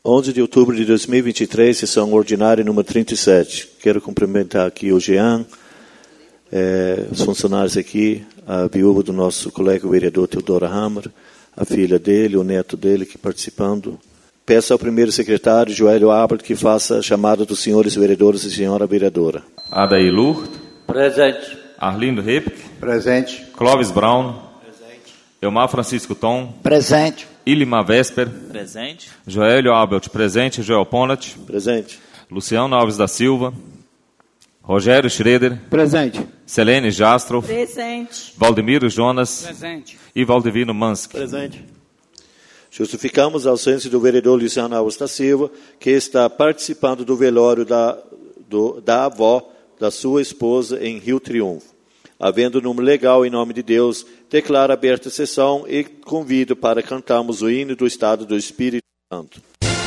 11 de outubro de 2023, sessão ordinária número 37. Quero cumprimentar aqui o Jean, os funcionários aqui, a viúva do nosso colega vereador Teodoro Hammer, a filha dele, o neto dele que participando. Peço ao primeiro secretário, Joelho Abel, que faça a chamada dos senhores vereadores e senhora vereadora. Adair Lourdes. Presente. Arlindo Repke. Presente. Clóvis Brown. Presente. Elmar Francisco Tom. Presente. Ilimar Vesper. Presente. Joelho Abelt, presente. Joel Ponat. Presente. Luciano Alves da Silva. Rogério Schroeder. Presente. Selene Jastro. Presente. Valdemiro Jonas. Presente. E Valdivino Mansky. Presente. Justificamos a ausência do vereador Luciano Alves da Silva, que está participando do velório da avó da sua esposa em Rio Triunfo. Havendo número legal em nome de Deus, declaro aberta a sessão e convido para cantarmos o hino do Estado do Espírito Santo.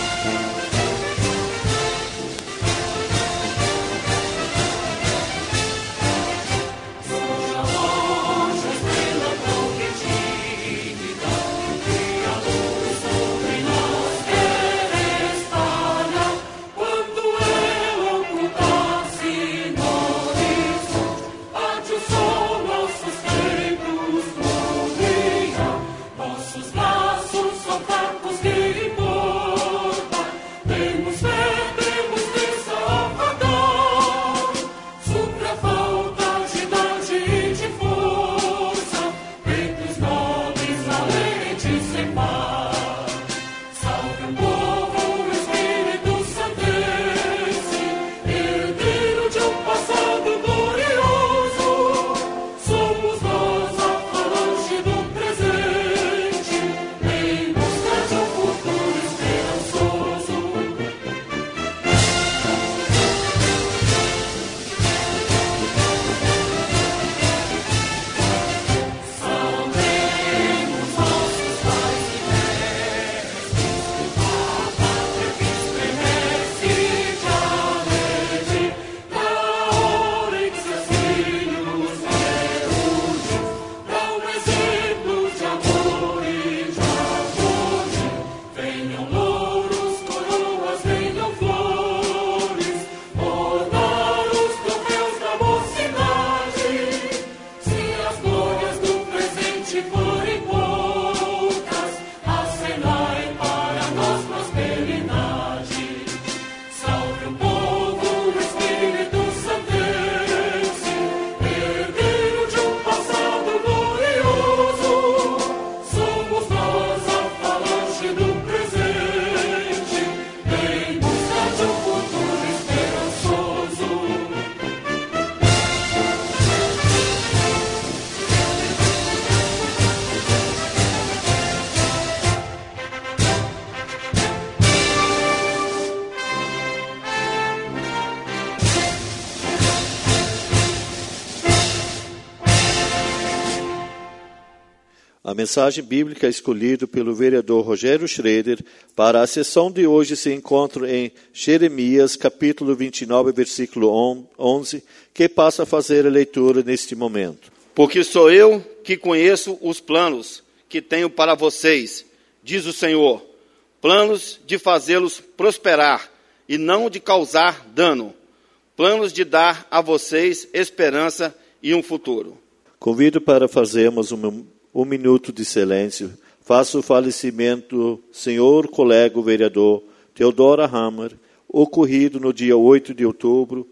A mensagem bíblica escolhida pelo vereador Rogério Schroeder para a sessão de hoje se encontra em Jeremias, capítulo 29, versículo 11, que passa a fazer a leitura neste momento. Porque sou eu que conheço os planos que tenho para vocês, diz o Senhor, planos de fazê-los prosperar e não de causar dano, planos de dar a vocês esperança e um futuro. Convido para fazermos um minuto de silêncio. Faço o falecimento do senhor colega vereador Teodoro Hammer, ocorrido no dia 8 de outubro,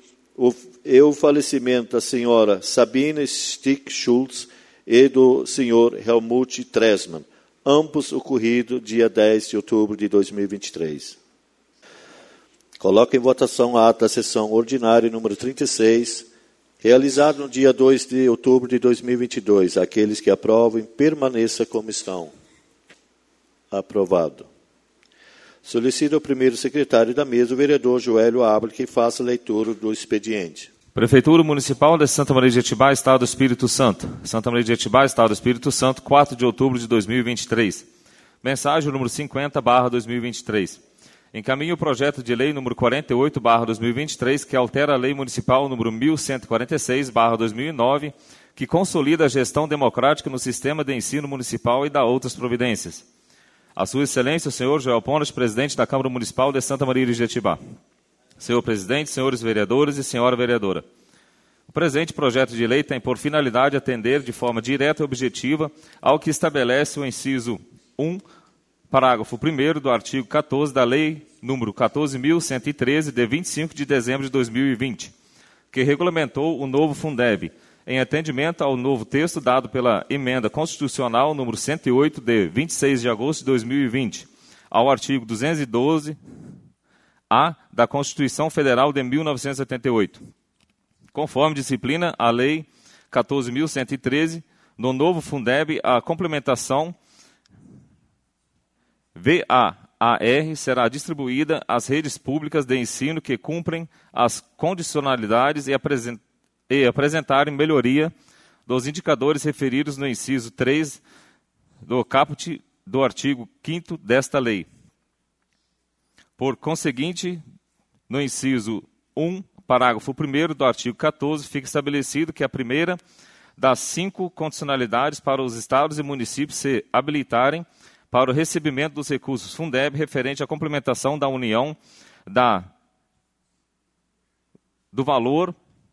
o falecimento da senhora Sabine Stick Schultz e do senhor Helmut Tresman, ambos ocorridos dia 10 de outubro de 2023. Coloco em votação a ata da sessão ordinária número 36, realizado no dia 2 de outubro de 2022. Aqueles que aprovem, permaneça como estão. Aprovado. Solicito ao primeiro secretário da mesa, o vereador Joelho Abel, que faça a leitura do expediente. Prefeitura Municipal de Santa Maria de Jetibá, Estado do Espírito Santo. Santa Maria de Jetibá, Estado do Espírito Santo, 4 de outubro de 2023. Mensagem número 50/2023. Encaminho o projeto de lei número 48/2023, que altera a lei municipal número 1146/2009, que consolida a gestão democrática no sistema de ensino municipal e dá outras providências. A Sua Excelência, o senhor Joel Ponas, presidente da Câmara Municipal de Santa Maria de Jetibá. Senhor presidente, senhores vereadores e senhora vereadora. O presente projeto de lei tem por finalidade atender de forma direta e objetiva ao que estabelece o inciso 1, parágrafo 1º do artigo 14 da Lei número 14.113, de 25 de dezembro de 2020, que regulamentou o novo Fundeb, em atendimento ao novo texto dado pela Emenda Constitucional número 108, de 26 de agosto de 2020, ao artigo 212-A da Constituição Federal de 1988. Conforme disciplina a Lei 14.113, no novo Fundeb, a complementação VAR será distribuída às redes públicas de ensino que cumprem as condicionalidades e apresentarem melhoria dos indicadores referidos no inciso 3 do caput do artigo 5º desta lei. Por conseguinte, no inciso 1, parágrafo 1º do artigo 14, fica estabelecido que a primeira das 5 condicionalidades para os estados e municípios se habilitarem para o recebimento dos recursos Fundeb referente à complementação da União do valor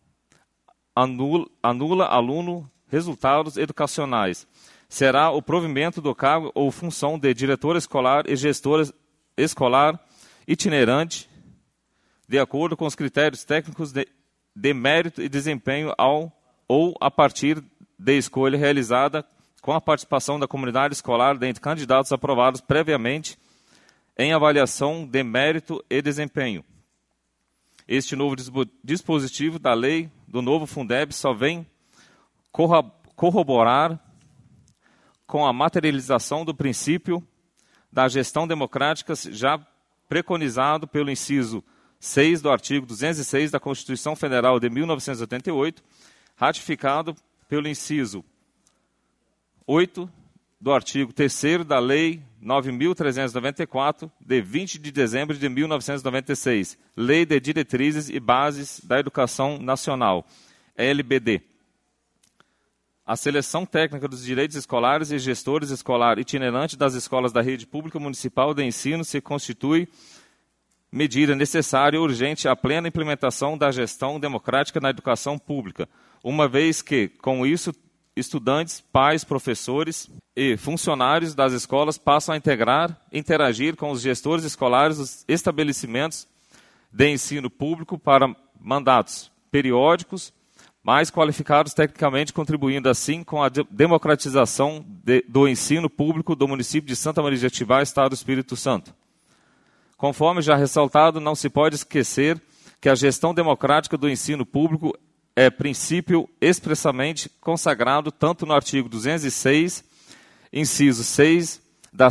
anula aluno resultados educacionais. Será o provimento do cargo ou função de diretor escolar e gestor escolar itinerante, de acordo com os critérios técnicos de mérito e desempenho ou a partir de escolha realizada com a participação da comunidade escolar dentre candidatos aprovados previamente em avaliação de mérito e desempenho. Este novo dispositivo da lei do novo Fundeb só vem corroborar com a materialização do princípio da gestão democrática já preconizado pelo inciso 6 do artigo 206 da Constituição Federal de 1988, ratificado pelo inciso 8 do artigo 3º da Lei 9.394, de 20 de dezembro de 1996, Lei de Diretrizes e Bases da Educação Nacional, LBD. A seleção técnica dos direitos escolares e gestores escolar itinerante das escolas da rede pública municipal de ensino se constitui medida necessária e urgente à plena implementação da gestão democrática na educação pública, uma vez que, com isso, estudantes, pais, professores e funcionários das escolas passam a interagir com os gestores escolares dos estabelecimentos de ensino público para mandatos periódicos, mais qualificados tecnicamente, contribuindo assim com a democratização do ensino público do município de Santa Maria de Jetibá, Estado do Espírito Santo. Conforme já ressaltado, não se pode esquecer que a gestão democrática do ensino público é princípio expressamente consagrado tanto no artigo 206, inciso 6, da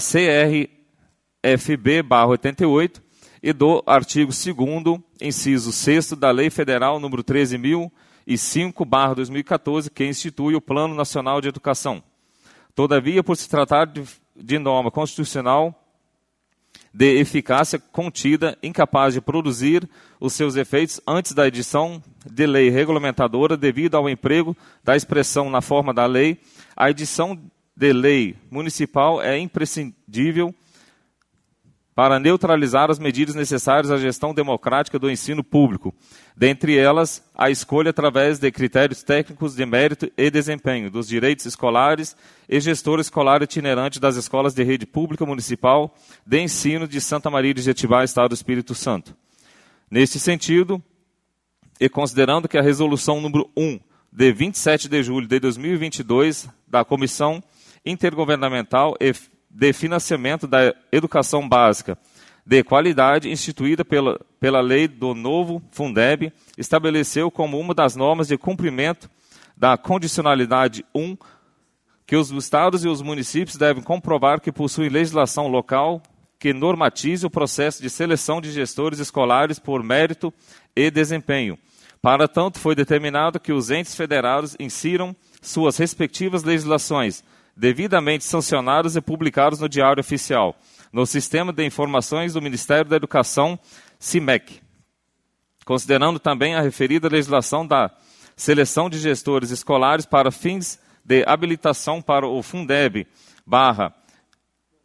CRFB/88 e do artigo 2º, inciso 6 da Lei Federal número 13.005/2014, que institui o Plano Nacional de Educação. Todavia, por se tratar de norma constitucional de eficácia contida, incapaz de produzir os seus efeitos antes da edição de lei regulamentadora, devido ao emprego da expressão na forma da lei, a edição de lei municipal é imprescindível para neutralizar as medidas necessárias à gestão democrática do ensino público, dentre elas a escolha através de critérios técnicos de mérito e desempenho dos direitos escolares e gestor escolar itinerante das escolas de rede pública municipal de ensino de Santa Maria de Jetibá, Estado do Espírito Santo. Neste sentido, e considerando que a resolução número 1, de 27 de julho de 2022, da Comissão Intergovernamental de Financiamento da Educação Básica de Qualidade, instituída pela lei do novo Fundeb, estabeleceu como uma das normas de cumprimento da condicionalidade 1 que os estados e os municípios devem comprovar que possuem legislação local que normatize o processo de seleção de gestores escolares por mérito e desempenho. Para tanto, foi determinado que os entes federados insiram suas respectivas legislações, devidamente sancionados e publicados no Diário Oficial, no Sistema de Informações do Ministério da Educação, CIMEC. Considerando também a referida legislação da seleção de gestores escolares para fins de habilitação para o Fundeb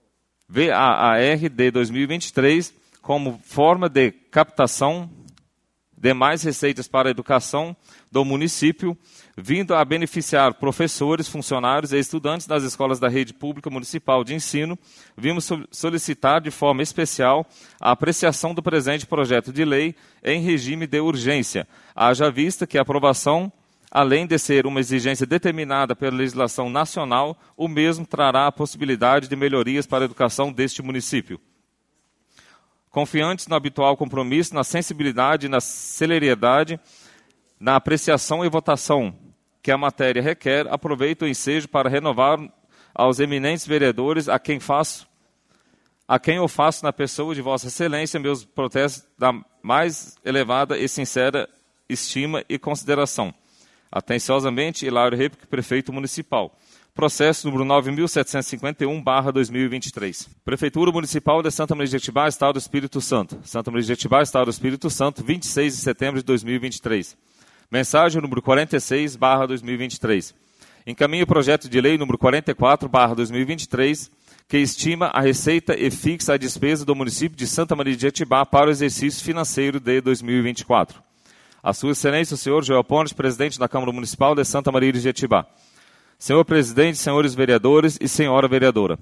VAAR de 2023, como forma de captação de mais receitas para a educação do município, vindo a beneficiar professores, funcionários e estudantes das escolas da rede pública municipal de ensino, vimos solicitar de forma especial a apreciação do presente projeto de lei em regime de urgência, haja vista que a aprovação, além de ser uma exigência determinada pela legislação nacional, o mesmo trará a possibilidade de melhorias para a educação deste município. Confiantes no habitual compromisso, na sensibilidade e na celeridade, na apreciação e votação que a matéria requer, aproveito o ensejo para renovar aos eminentes vereadores a quem eu faço na pessoa de Vossa Excelência meus protestos da mais elevada e sincera estima e consideração. Atenciosamente, Hilário Repic, Prefeito Municipal. Processo número 9.751/2023. Prefeitura Municipal de Santa Maria de Jetibá, Estado do Espírito Santo. Santa Maria de Jetibá, Estado do Espírito Santo, 26 de setembro de 2023. Mensagem número 46/2023. Encaminha o projeto de lei número 44/2023, que estima a receita e fixa a despesa do município de Santa Maria de Jetibá para o exercício financeiro de 2024. A Sua Excelência, o senhor Joel Pontes, presidente da Câmara Municipal de Santa Maria de Jetibá. Senhor presidente, senhores vereadores e senhora vereadora.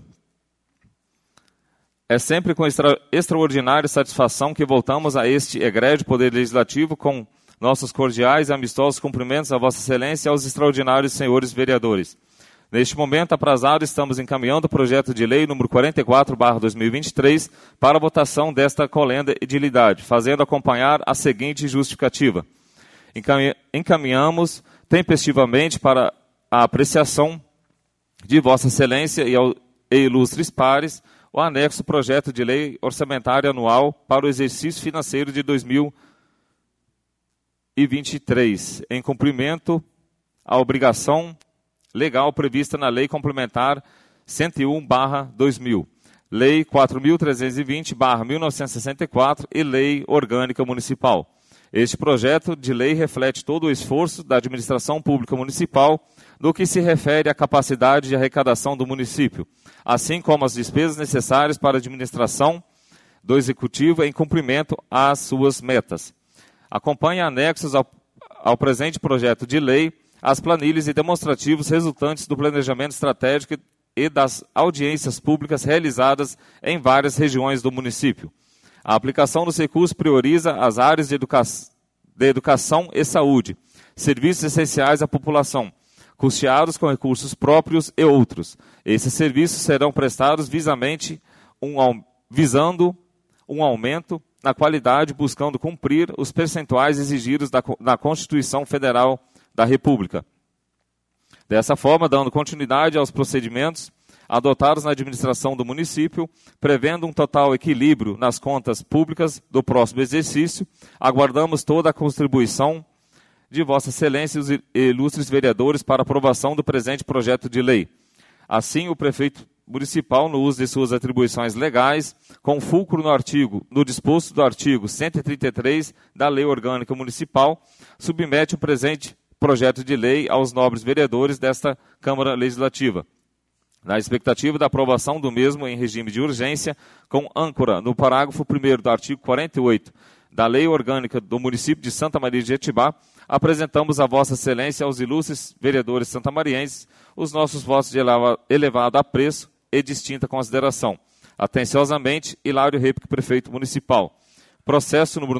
É sempre com extraordinária satisfação que voltamos a este egrégio Poder Legislativo com nossos cordiais e amistosos cumprimentos a Vossa Excelência e aos extraordinários senhores vereadores. Neste momento aprazado, estamos encaminhando o projeto de lei número 44/2023 para a votação desta colenda edilidade, fazendo acompanhar a seguinte justificativa. Encaminhamos tempestivamente para a apreciação de Vossa Excelência e ilustres pares o anexo projeto de lei orçamentária anual para o exercício financeiro de 2023, em cumprimento à obrigação legal prevista na Lei Complementar 101/2000, Lei 4.320/1964 e Lei Orgânica Municipal. Este projeto de lei reflete todo o esforço da administração pública municipal no que se refere à capacidade de arrecadação do município, assim como as despesas necessárias para a administração do Executivo em cumprimento às suas metas. Acompanhe anexos ao presente projeto de lei as planilhas e demonstrativos resultantes do planejamento estratégico e das audiências públicas realizadas em várias regiões do município. A aplicação dos recursos prioriza as áreas de educação e saúde, serviços essenciais à população, custeados com recursos próprios e outros. Esses serviços serão prestados visando um aumento na qualidade, buscando cumprir os percentuais exigidos na Constituição Federal da República. Dessa forma, dando continuidade aos procedimentos adotados na administração do município, prevendo um total equilíbrio nas contas públicas do próximo exercício, aguardamos toda a contribuição de Vossa Excelência e os ilustres vereadores para aprovação do presente projeto de lei. Assim, o prefeito municipal, no uso de suas atribuições legais, com fulcro no disposto do artigo 133 da Lei Orgânica Municipal, submete o presente projeto de lei aos nobres vereadores desta Câmara Legislativa, na expectativa da aprovação do mesmo em regime de urgência, com âncora no parágrafo 1º do artigo 48 da Lei Orgânica do município de Santa Maria de Jetibá, apresentamos a Vossa Excelência aos ilustres vereadores santamarienses os nossos votos de elevado apreço e distinta consideração. Atenciosamente, Hilário Repic, Prefeito Municipal. Processo número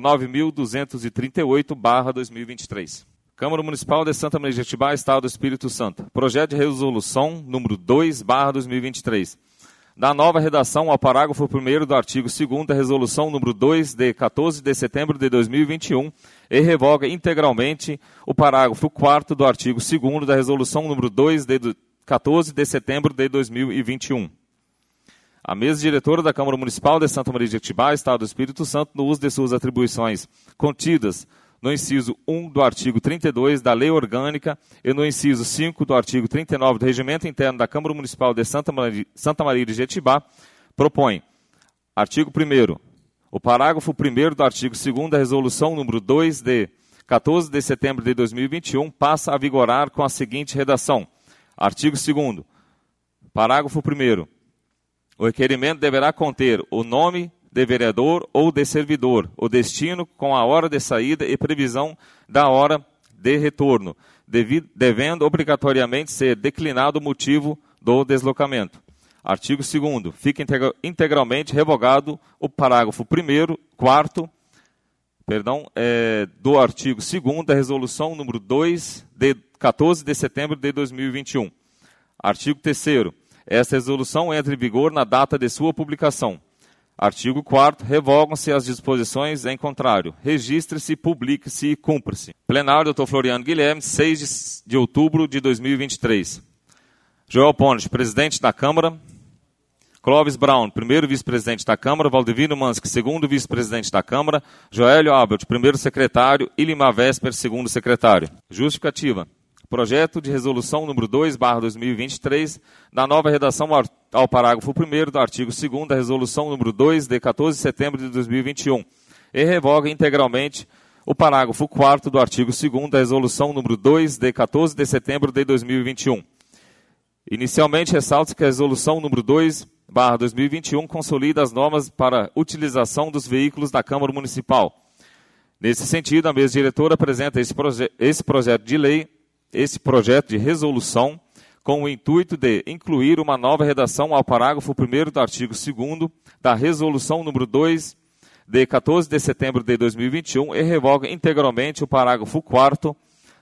9.238/2023. Câmara Municipal de Santa Maria de Jetibá, Estado do Espírito Santo. Projeto de resolução número 2/2023. Da nova redação ao parágrafo 1º do artigo 2º da resolução número 2 de 14 de setembro de 2021 e revoga integralmente o parágrafo 4º do artigo 2º da resolução número 2 de 14 de setembro de 2021. A mesa diretora da Câmara Municipal de Santa Maria de Jetibá, Estado do Espírito Santo, no uso de suas atribuições contidas no inciso 1 do artigo 32 da Lei Orgânica e no inciso 5 do artigo 39 do Regimento Interno da Câmara Municipal de Santa Maria de Jetibá, propõe, artigo 1º, o parágrafo 1º do artigo 2º da Resolução número 2 de 14 de setembro de 2021 passa a vigorar com a seguinte redação. Artigo 2º, parágrafo 1º. O requerimento deverá conter o nome de vereador ou de servidor, o destino com a hora de saída e previsão da hora de retorno, devendo obrigatoriamente ser declinado o motivo do deslocamento. Artigo 2º. Fica integralmente revogado o parágrafo 4º do artigo 2º da Resolução número 2, de 14 de setembro de 2021. Artigo 3º. Esta resolução entra em vigor na data de sua publicação. Artigo 4º. Revogam-se as disposições em contrário. Registre-se, publique-se e cumpra-se. Plenário, Dr. Floriano Guilherme, 6 de outubro de 2023. Joel Pontes, presidente da Câmara. Clóvis Brown, primeiro vice-presidente da Câmara. Valdivino Mansky, segundo vice-presidente da Câmara. Joélio Abelt, primeiro secretário. E Lima Vesper, segundo secretário. Justificativa. Projeto de resolução número 2/2023, da nova redação ao parágrafo 1º do artigo 2º da resolução número 2, de 14 de setembro de 2021. E revoga integralmente o parágrafo 4º do artigo 2º da resolução número 2, de 14 de setembro de 2021. Inicialmente, ressalta-se que a resolução número 2/2021 consolida as normas para utilização dos veículos da Câmara Municipal. Nesse sentido, a mesa diretora apresenta esse projeto de resolução com o intuito de incluir uma nova redação ao parágrafo 1º do artigo 2º da resolução número 2, de 14 de setembro de 2021, e revoga integralmente o parágrafo 4º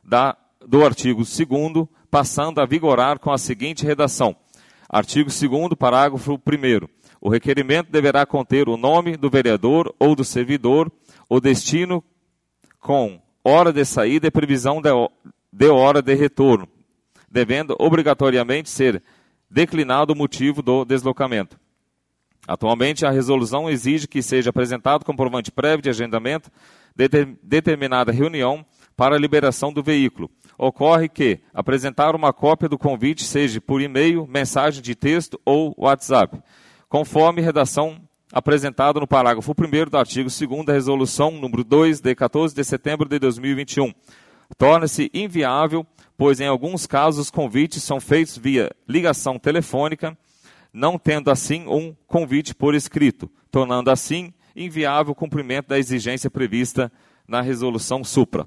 do artigo 2º, passando a vigorar com a seguinte redação. Artigo 2º, parágrafo 1º. O requerimento deverá conter o nome do vereador ou do servidor, o destino com hora de saída e previsão de hora de retorno, devendo obrigatoriamente ser declinado o motivo do deslocamento. Atualmente, a resolução exige que seja apresentado comprovante prévio de agendamento de determinada reunião para a liberação do veículo. Ocorre que apresentar uma cópia do convite seja por e-mail, mensagem de texto ou WhatsApp, conforme redação apresentada no parágrafo 1º do artigo 2º da resolução número 2, de 14 de setembro de 2021. Torna-se inviável, pois em alguns casos os convites são feitos via ligação telefônica, não tendo assim um convite por escrito, tornando assim inviável o cumprimento da exigência prevista na resolução supra.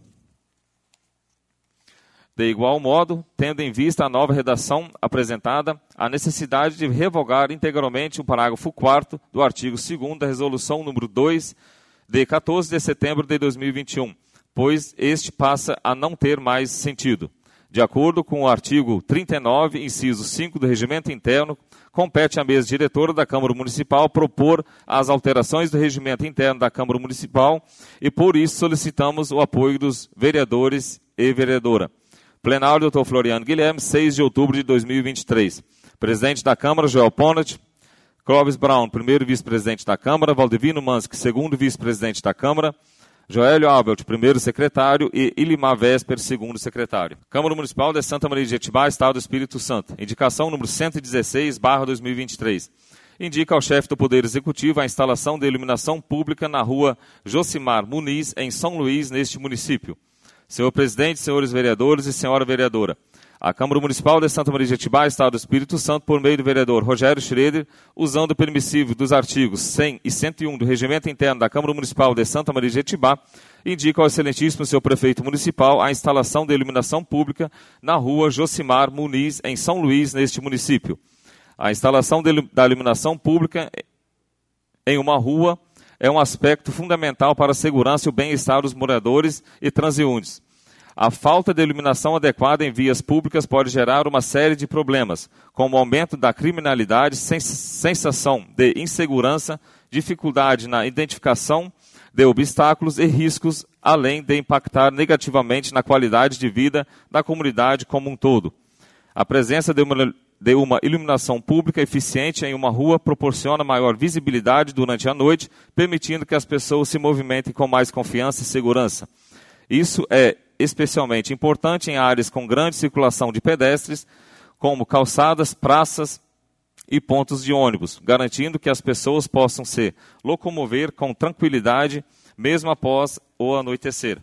De igual modo, tendo em vista a nova redação apresentada, a necessidade de revogar integralmente o parágrafo 4º do artigo 2º da resolução número 2, de 14 de setembro de 2021, pois este passa a não ter mais sentido. De acordo com o artigo 39, inciso 5 do Regimento Interno, compete à mesa diretora da Câmara Municipal propor as alterações do Regimento Interno da Câmara Municipal e, por isso, solicitamos o apoio dos vereadores e vereadora. Plenário, Dr. Floriano Guilherme, 6 de outubro de 2023. Presidente da Câmara, Joel Pontes. Clóvis Brown, primeiro vice-presidente da Câmara. Valdivino Mansky, segundo vice-presidente da Câmara. Joélio Abelt, primeiro secretário, e Ilimar Vesper, segundo secretário. Câmara Municipal de Santa Maria de Jetibá, Estado do Espírito Santo. Indicação número 116/2023. Indica ao chefe do Poder Executivo a instalação de iluminação pública na rua Josimar Muniz, em São Luís, neste município. Senhor presidente, senhores vereadores e senhora vereadora, a Câmara Municipal de Santa Maria de Jetibá, Estado do Espírito Santo, por meio do vereador Rogério Schroeder, usando o permissivo dos artigos 100 e 101 do Regimento Interno da Câmara Municipal de Santa Maria de Jetibá, indica ao excelentíssimo senhor prefeito municipal a instalação de iluminação pública na rua Josimar Muniz, em São Luís, neste município. A instalação da iluminação pública em uma rua é um aspecto fundamental para a segurança e o bem-estar dos moradores e transeuntes. A falta de iluminação adequada em vias públicas pode gerar uma série de problemas, como aumento da criminalidade, sensação de insegurança, dificuldade na identificação de obstáculos e riscos, além de impactar negativamente na qualidade de vida da comunidade como um todo. A presença de uma iluminação pública eficiente em uma rua proporciona maior visibilidade durante a noite, permitindo que as pessoas se movimentem com mais confiança e segurança. Isso é especialmente importante em áreas com grande circulação de pedestres, como calçadas, praças e pontos de ônibus, garantindo que as pessoas possam se locomover com tranquilidade, mesmo após o anoitecer.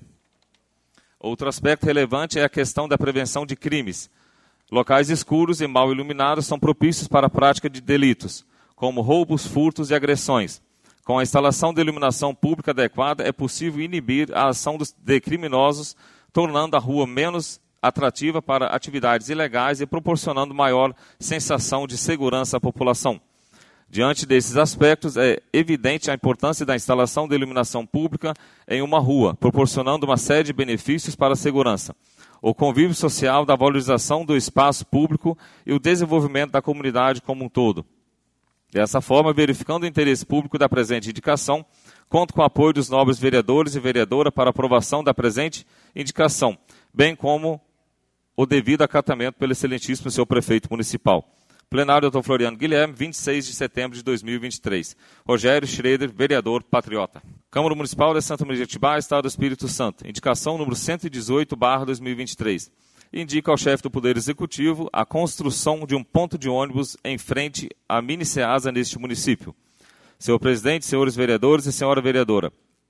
Outro aspecto relevante é a questão da prevenção de crimes. Locais escuros e mal iluminados são propícios para a prática de delitos, como roubos, furtos e agressões. Com a instalação de iluminação pública adequada, é possível inibir a ação de criminosos, tornando a rua menos atrativa para atividades ilegais e proporcionando maior sensação de segurança à população. Diante desses aspectos, é evidente a importância da instalação de iluminação pública em uma rua, proporcionando uma série de benefícios para a segurança, o convívio social, da valorização do espaço público e o desenvolvimento da comunidade como um todo. Dessa forma, verificando o interesse público da presente indicação, conto com o apoio dos nobres vereadores e vereadora para aprovação da presente indicação, bem como o devido acatamento pelo excelentíssimo senhor prefeito municipal. Plenário, Dr. Floriano Guilherme, 26 de setembro de 2023. Rogério Schroeder, vereador patriota. Câmara Municipal de Santa Maria de Jetibá, Estado do Espírito Santo. Indicação número 118/2023. Indica ao chefe do Poder Executivo a construção de um ponto de ônibus em frente à mini Ceasa neste município. Senhor presidente, senhores vereadores e senhora vereadora,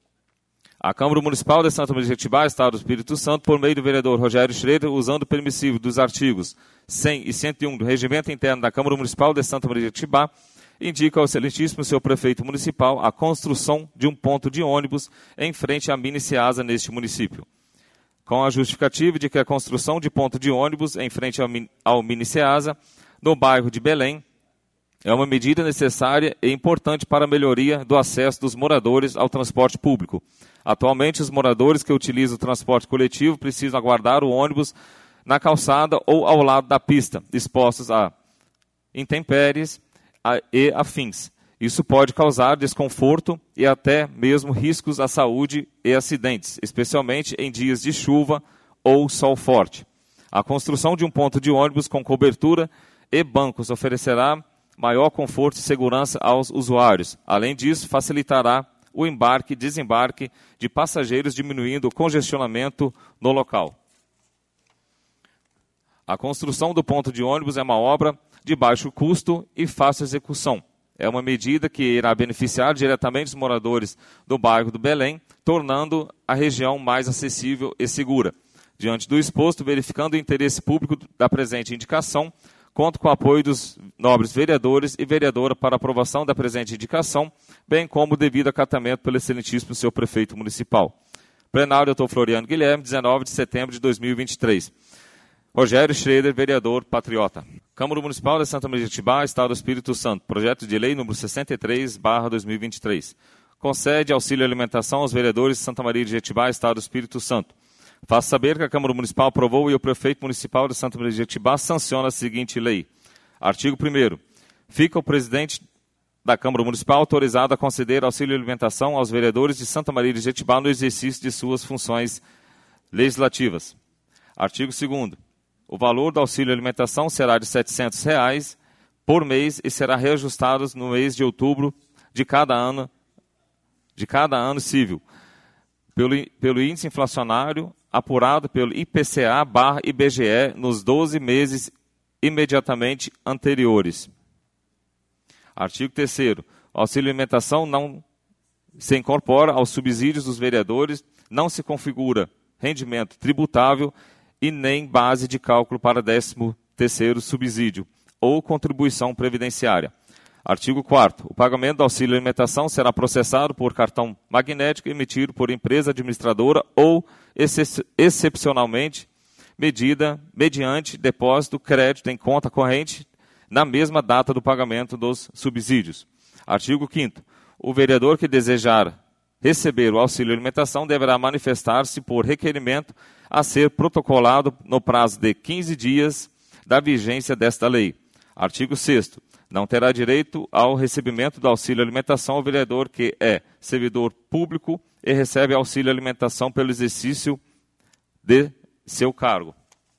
a Câmara Municipal de Santa Maria de Jetibá, Estado do Espírito Santo, por meio do vereador Rogério Schroeder, usando o permissivo dos artigos 100 e 101 do Regimento Interno da Câmara Municipal de Santa Maria de Jetibá, indica ao excelentíssimo senhor prefeito municipal a construção de um ponto de ônibus em frente à mini Ceasa neste município. Com a justificativa de que a construção de ponto de ônibus em frente ao mini Ceasa, no bairro de Belém, é uma medida necessária e importante para a melhoria do acesso dos moradores ao transporte público. Atualmente, os moradores que utilizam o transporte coletivo precisam aguardar o ônibus na calçada ou ao lado da pista, expostos a intempéries e afins. Isso pode causar desconforto e até mesmo riscos à saúde e acidentes, especialmente em dias de chuva ou sol forte. A construção de um ponto de ônibus com cobertura e bancos oferecerá maior conforto e segurança aos usuários. Além disso, facilitará o embarque e desembarque de passageiros, diminuindo o congestionamento no local. A construção do ponto de ônibus é uma obra de baixo custo e fácil execução. É uma medida que irá beneficiar diretamente os moradores do bairro do Belém, tornando a região mais acessível e segura. Diante do exposto, verificando o interesse público da presente indicação, conto com o apoio dos nobres vereadores e vereadora para aprovação da presente indicação, bem como o devido acatamento pelo excelentíssimo senhor prefeito municipal. Plenário, Dr. Floriano Guilherme, 19 de setembro de 2023. Rogério Schroeder, vereador patriota. Câmara Municipal de Santa Maria de Jetibá, Estado do Espírito Santo. Projeto de lei número 63/2023. Concede auxílio alimentação aos vereadores de Santa Maria de Jetibá, Estado do Espírito Santo. Faço saber que a Câmara Municipal aprovou e o prefeito municipal de Santa Maria de Jetibá sanciona a seguinte lei. Artigo 1º. Fica o presidente da Câmara Municipal autorizado a conceder auxílio alimentação aos vereadores de Santa Maria de Jetibá no exercício de suas funções legislativas. Artigo 2º. O valor do auxílio alimentação será de R$ 700 por mês e será reajustado no mês de outubro de cada ano civil, pelo índice inflacionário apurado pelo IPCA/IBGE nos 12 meses imediatamente anteriores. Artigo 3º. O auxílio alimentação não se incorpora aos subsídios dos vereadores, não se configura rendimento tributável e nem base de cálculo para 13º subsídio ou contribuição previdenciária. Artigo 4º. O pagamento do auxílio alimentação será processado por cartão magnético emitido por empresa administradora ou, excepcionalmente, mediante depósito crédito em conta corrente na mesma data do pagamento dos subsídios. Artigo 5º. O vereador que desejar receber o auxílio alimentação deverá manifestar-se por requerimento a ser protocolado no prazo de 15 dias da vigência desta lei. Artigo 6º. Não terá direito ao recebimento do auxílio alimentação o vereador que é servidor público e recebe auxílio alimentação pelo exercício de seu cargo.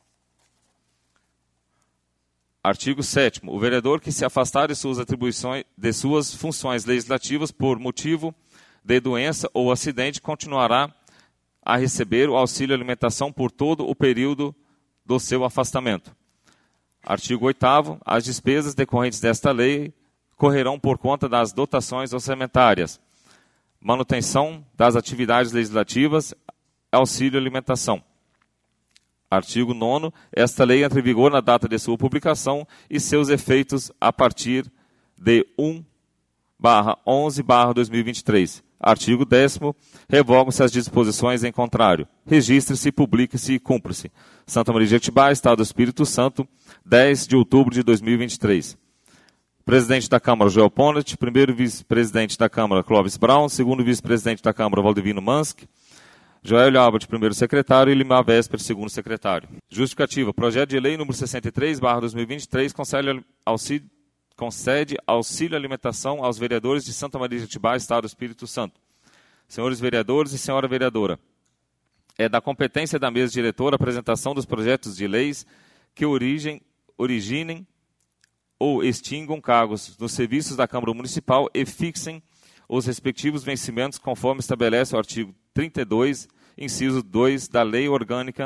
Artigo 7º. O vereador que se afastar de suas atribuições, de suas funções legislativas por motivo de doença ou acidente, continuará a receber o auxílio alimentação por todo o período do seu afastamento. Artigo 8º. As despesas decorrentes desta lei correrão por conta das dotações orçamentárias, manutenção das atividades legislativas, auxílio alimentação. Artigo 9º. Esta lei entra em vigor na data de sua publicação e seus efeitos a partir D1/11/2023. Artigo 10º. Revogam-se as disposições em contrário. Registre-se, publique-se e cumpra-se. Santa Maria de Jetibá, Estado do Espírito Santo, 10 de outubro de 2023. Presidente da Câmara, Joel Ponet. Primeiro vice-presidente da Câmara, Clóvis Brown. Segundo vice-presidente da Câmara, Valdivino Mansk. Joel Albert, primeiro secretário, e Lima Vesper, segundo secretário. Justificativa. Projeto de lei número 63/2023 concede auxílio alimentação aos vereadores de Santa Maria de Jetibá, Estado do Espírito Santo. Senhores vereadores e senhora vereadora, é da competência da mesa diretora a apresentação dos projetos de leis que originem ou extingam cargos nos serviços da Câmara Municipal e fixem os respectivos vencimentos conforme estabelece o artigo 32, inciso 2 da Lei Orgânica,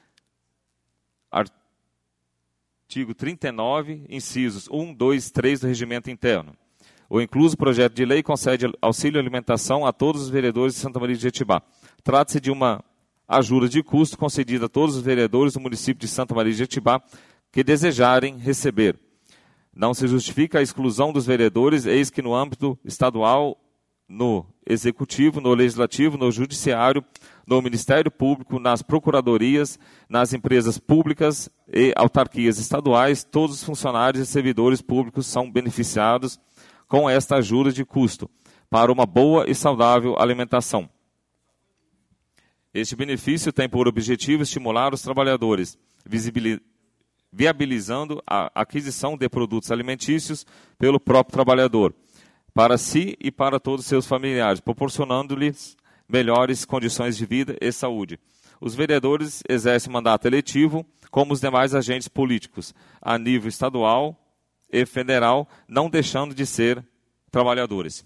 artigo 39, incisos 1, 2, 3 do Regimento Interno. O incluso projeto de lei concede auxílio alimentação a todos os vereadores de Santa Maria de Jetibá. Trata-se de uma ajuda de custo concedida a todos os vereadores do município de Santa Maria de Jetibá que desejarem receber. Não se justifica a exclusão dos vereadores, eis que no âmbito estadual, no Executivo, no Legislativo, no Judiciário, no Ministério Público, nas procuradorias, nas empresas públicas e autarquias estaduais, todos os funcionários e servidores públicos são beneficiados com esta ajuda de custo para uma boa e saudável alimentação. Este benefício tem por objetivo estimular os trabalhadores, viabilizando a aquisição de produtos alimentícios pelo próprio trabalhador, para si e para todos os seus familiares, proporcionando-lhes melhores condições de vida e saúde. Os vereadores exercem mandato eletivo, como os demais agentes políticos, a nível estadual e federal, não deixando de ser trabalhadores.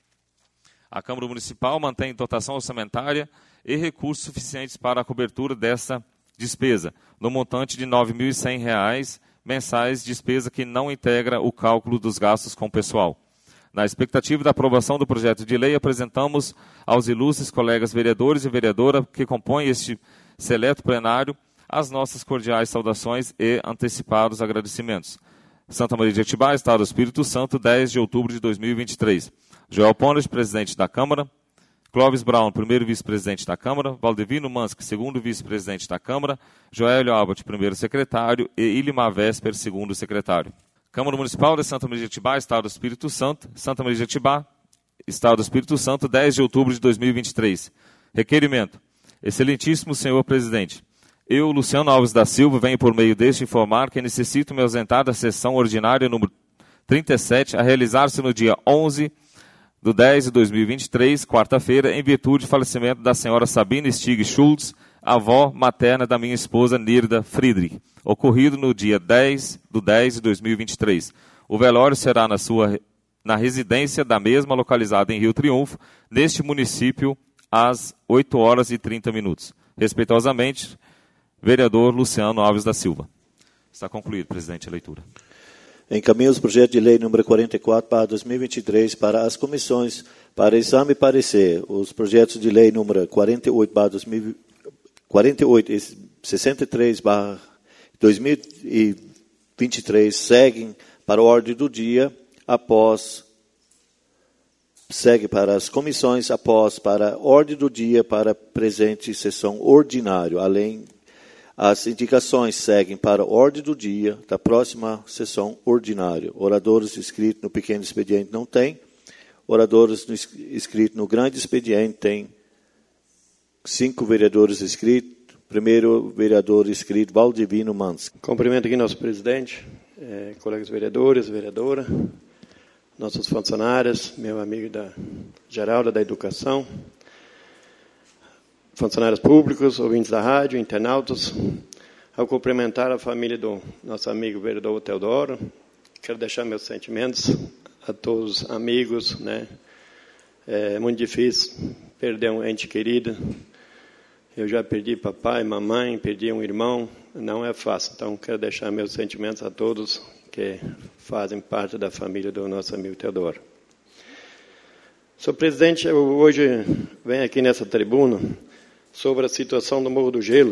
A Câmara Municipal mantém dotação orçamentária e recursos suficientes para a cobertura dessa despesa, no montante de R$ 9.100 mensais, despesa que não integra o cálculo dos gastos com pessoal. Na expectativa da aprovação do projeto de lei, apresentamos aos ilustres colegas vereadores e vereadora que compõem este seleto plenário as nossas cordiais saudações e antecipados agradecimentos. Santa Maria de Jetibá, Estado do Espírito Santo, 10 de outubro de 2023. Joel Ponet, presidente da Câmara. Clóvis Brown, primeiro vice-presidente da Câmara. Valdivino Mansk, segundo vice-presidente da Câmara. Joel Albert, primeiro secretário. E Ilimar Vesper, segundo secretário. Câmara Municipal de Santa Maria de Jetibá, Estado do Espírito Santo. Santa Maria de Jetibá, Estado do Espírito Santo, 10 de outubro de 2023. Requerimento. Excelentíssimo senhor presidente, eu, Luciano Alves da Silva, venho por meio deste informar que necessito me ausentar da sessão ordinária número 37, a realizar-se no dia 11/10/2023, quarta-feira, em virtude do falecimento da senhora Sabine Stig Schultz, avó materna da minha esposa Nirda Friedrich, ocorrido no dia 10/10/2023. O velório será na residência da mesma, localizada em Rio Triunfo, neste município, às 8h30. Respeitosamente, vereador Luciano Alves da Silva. Está concluído, presidente, a leitura. Encaminho os projetos de lei número 44/2023 para as comissões para exame e parecer. Os projetos de lei número 48 e 63/2023 seguem para a ordem do dia segue para as comissões para a ordem do dia para a presente sessão ordinária. Além, as indicações seguem para a ordem do dia da próxima sessão ordinária. Oradores inscritos no pequeno expediente não tem. Oradores inscritos no grande expediente tem 5 vereadores inscritos. Primeiro vereador inscrito, Valdivino Mansk. Cumprimento aqui nosso presidente, colegas vereadores, vereadora, nossos funcionários, meu amigo Geralda da Educação, funcionários públicos, ouvintes da rádio, internautas. Ao cumprimentar a família do nosso amigo vereador Teodoro, quero deixar meus sentimentos a todos os amigos, né? É muito difícil perder um ente querido. Eu já perdi papai, mamãe, perdi um irmão, não é fácil. Então, quero deixar meus sentimentos a todos que fazem parte da família do nosso amigo Teodoro. Senhor presidente, eu hoje venho aqui nessa tribuna sobre a situação do Morro do Gelo.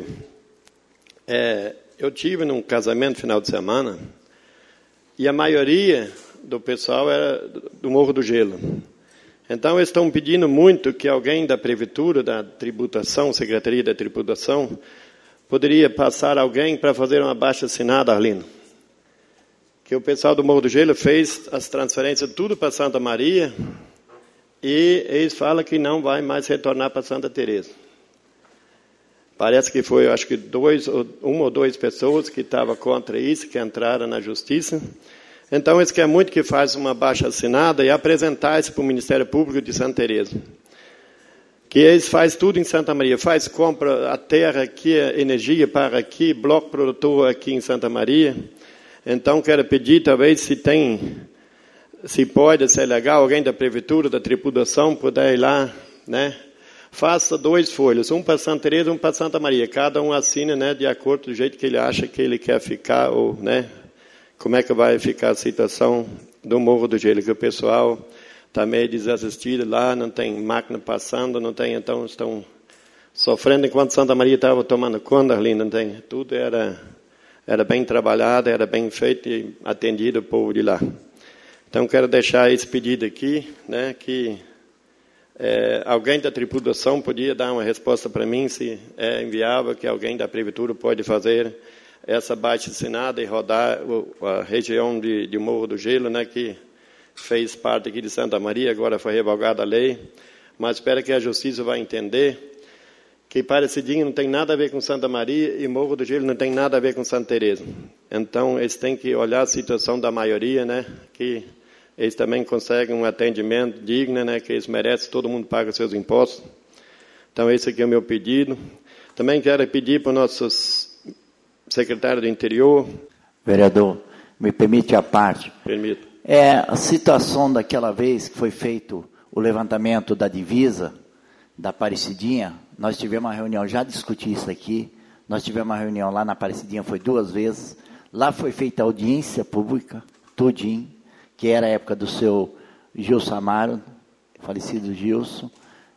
Eu tive num casamento final de semana e a maioria do pessoal era do Morro do Gelo. Então, eles estão pedindo muito que alguém da Prefeitura, da Tributação, Secretaria da Tributação, poderia passar alguém para fazer uma abaixo-assinada, Arlindo. Que o pessoal do Morro do Gelo fez as transferências tudo para Santa Maria e eles falam que não vai mais retornar para Santa Teresa. Parece que foi, acho que uma ou duas pessoas que estavam contra isso, que entraram na justiça. Então, eles querem muito que faça uma baixa-assinada e apresentar isso para o Ministério Público de Santa Teresa. Que eles fazem tudo em Santa Maria, compra a terra aqui, a energia para aqui, bloco produtor aqui em Santa Maria. Então, quero pedir, talvez, se pode ser legal, alguém da Prefeitura, da Tributação, puder ir lá, né? Faça 2 folhas, um para Santa Teresa e um para Santa Maria. Cada um assina, né, de acordo do jeito que ele acha que ele quer ficar, ou, né, como é que vai ficar a situação do Morro do Gelo, que o pessoal está meio desassistido lá, não tem máquina passando, não tem, então estão sofrendo, enquanto Santa Maria estava tomando conta, Arlindo, não tem, tudo era bem trabalhado, era bem feito e atendido o povo de lá. Então, quero deixar esse pedido aqui, né, que alguém da tributação podia dar uma resposta para mim, se é inviável, que alguém da prefeitura pode fazer essa baixa-assinada e rodar a região de Morro do Gelo, né, que fez parte aqui de Santa Maria, agora foi revogada a lei, mas espero que a justiça vai entender que Parecidinha não tem nada a ver com Santa Maria e Morro do Gelo não tem nada a ver com Santa Teresa. Então, eles têm que olhar a situação da maioria, né, que eles também conseguem um atendimento digno, né, que eles merecem, todo mundo paga seus impostos. Então, esse aqui é o meu pedido. Também quero pedir para os nossos secretários do Interior. Vereador, me permite a parte? Permito. A situação daquela vez que foi feito o levantamento da divisa da Aparecidinha, nós tivemos uma reunião, já discuti isso aqui, nós tivemos uma reunião lá na Aparecidinha, foi 2 vezes, lá foi feita audiência pública, tudinho, que era a época do seu Gilson Amaro, falecido Gilson,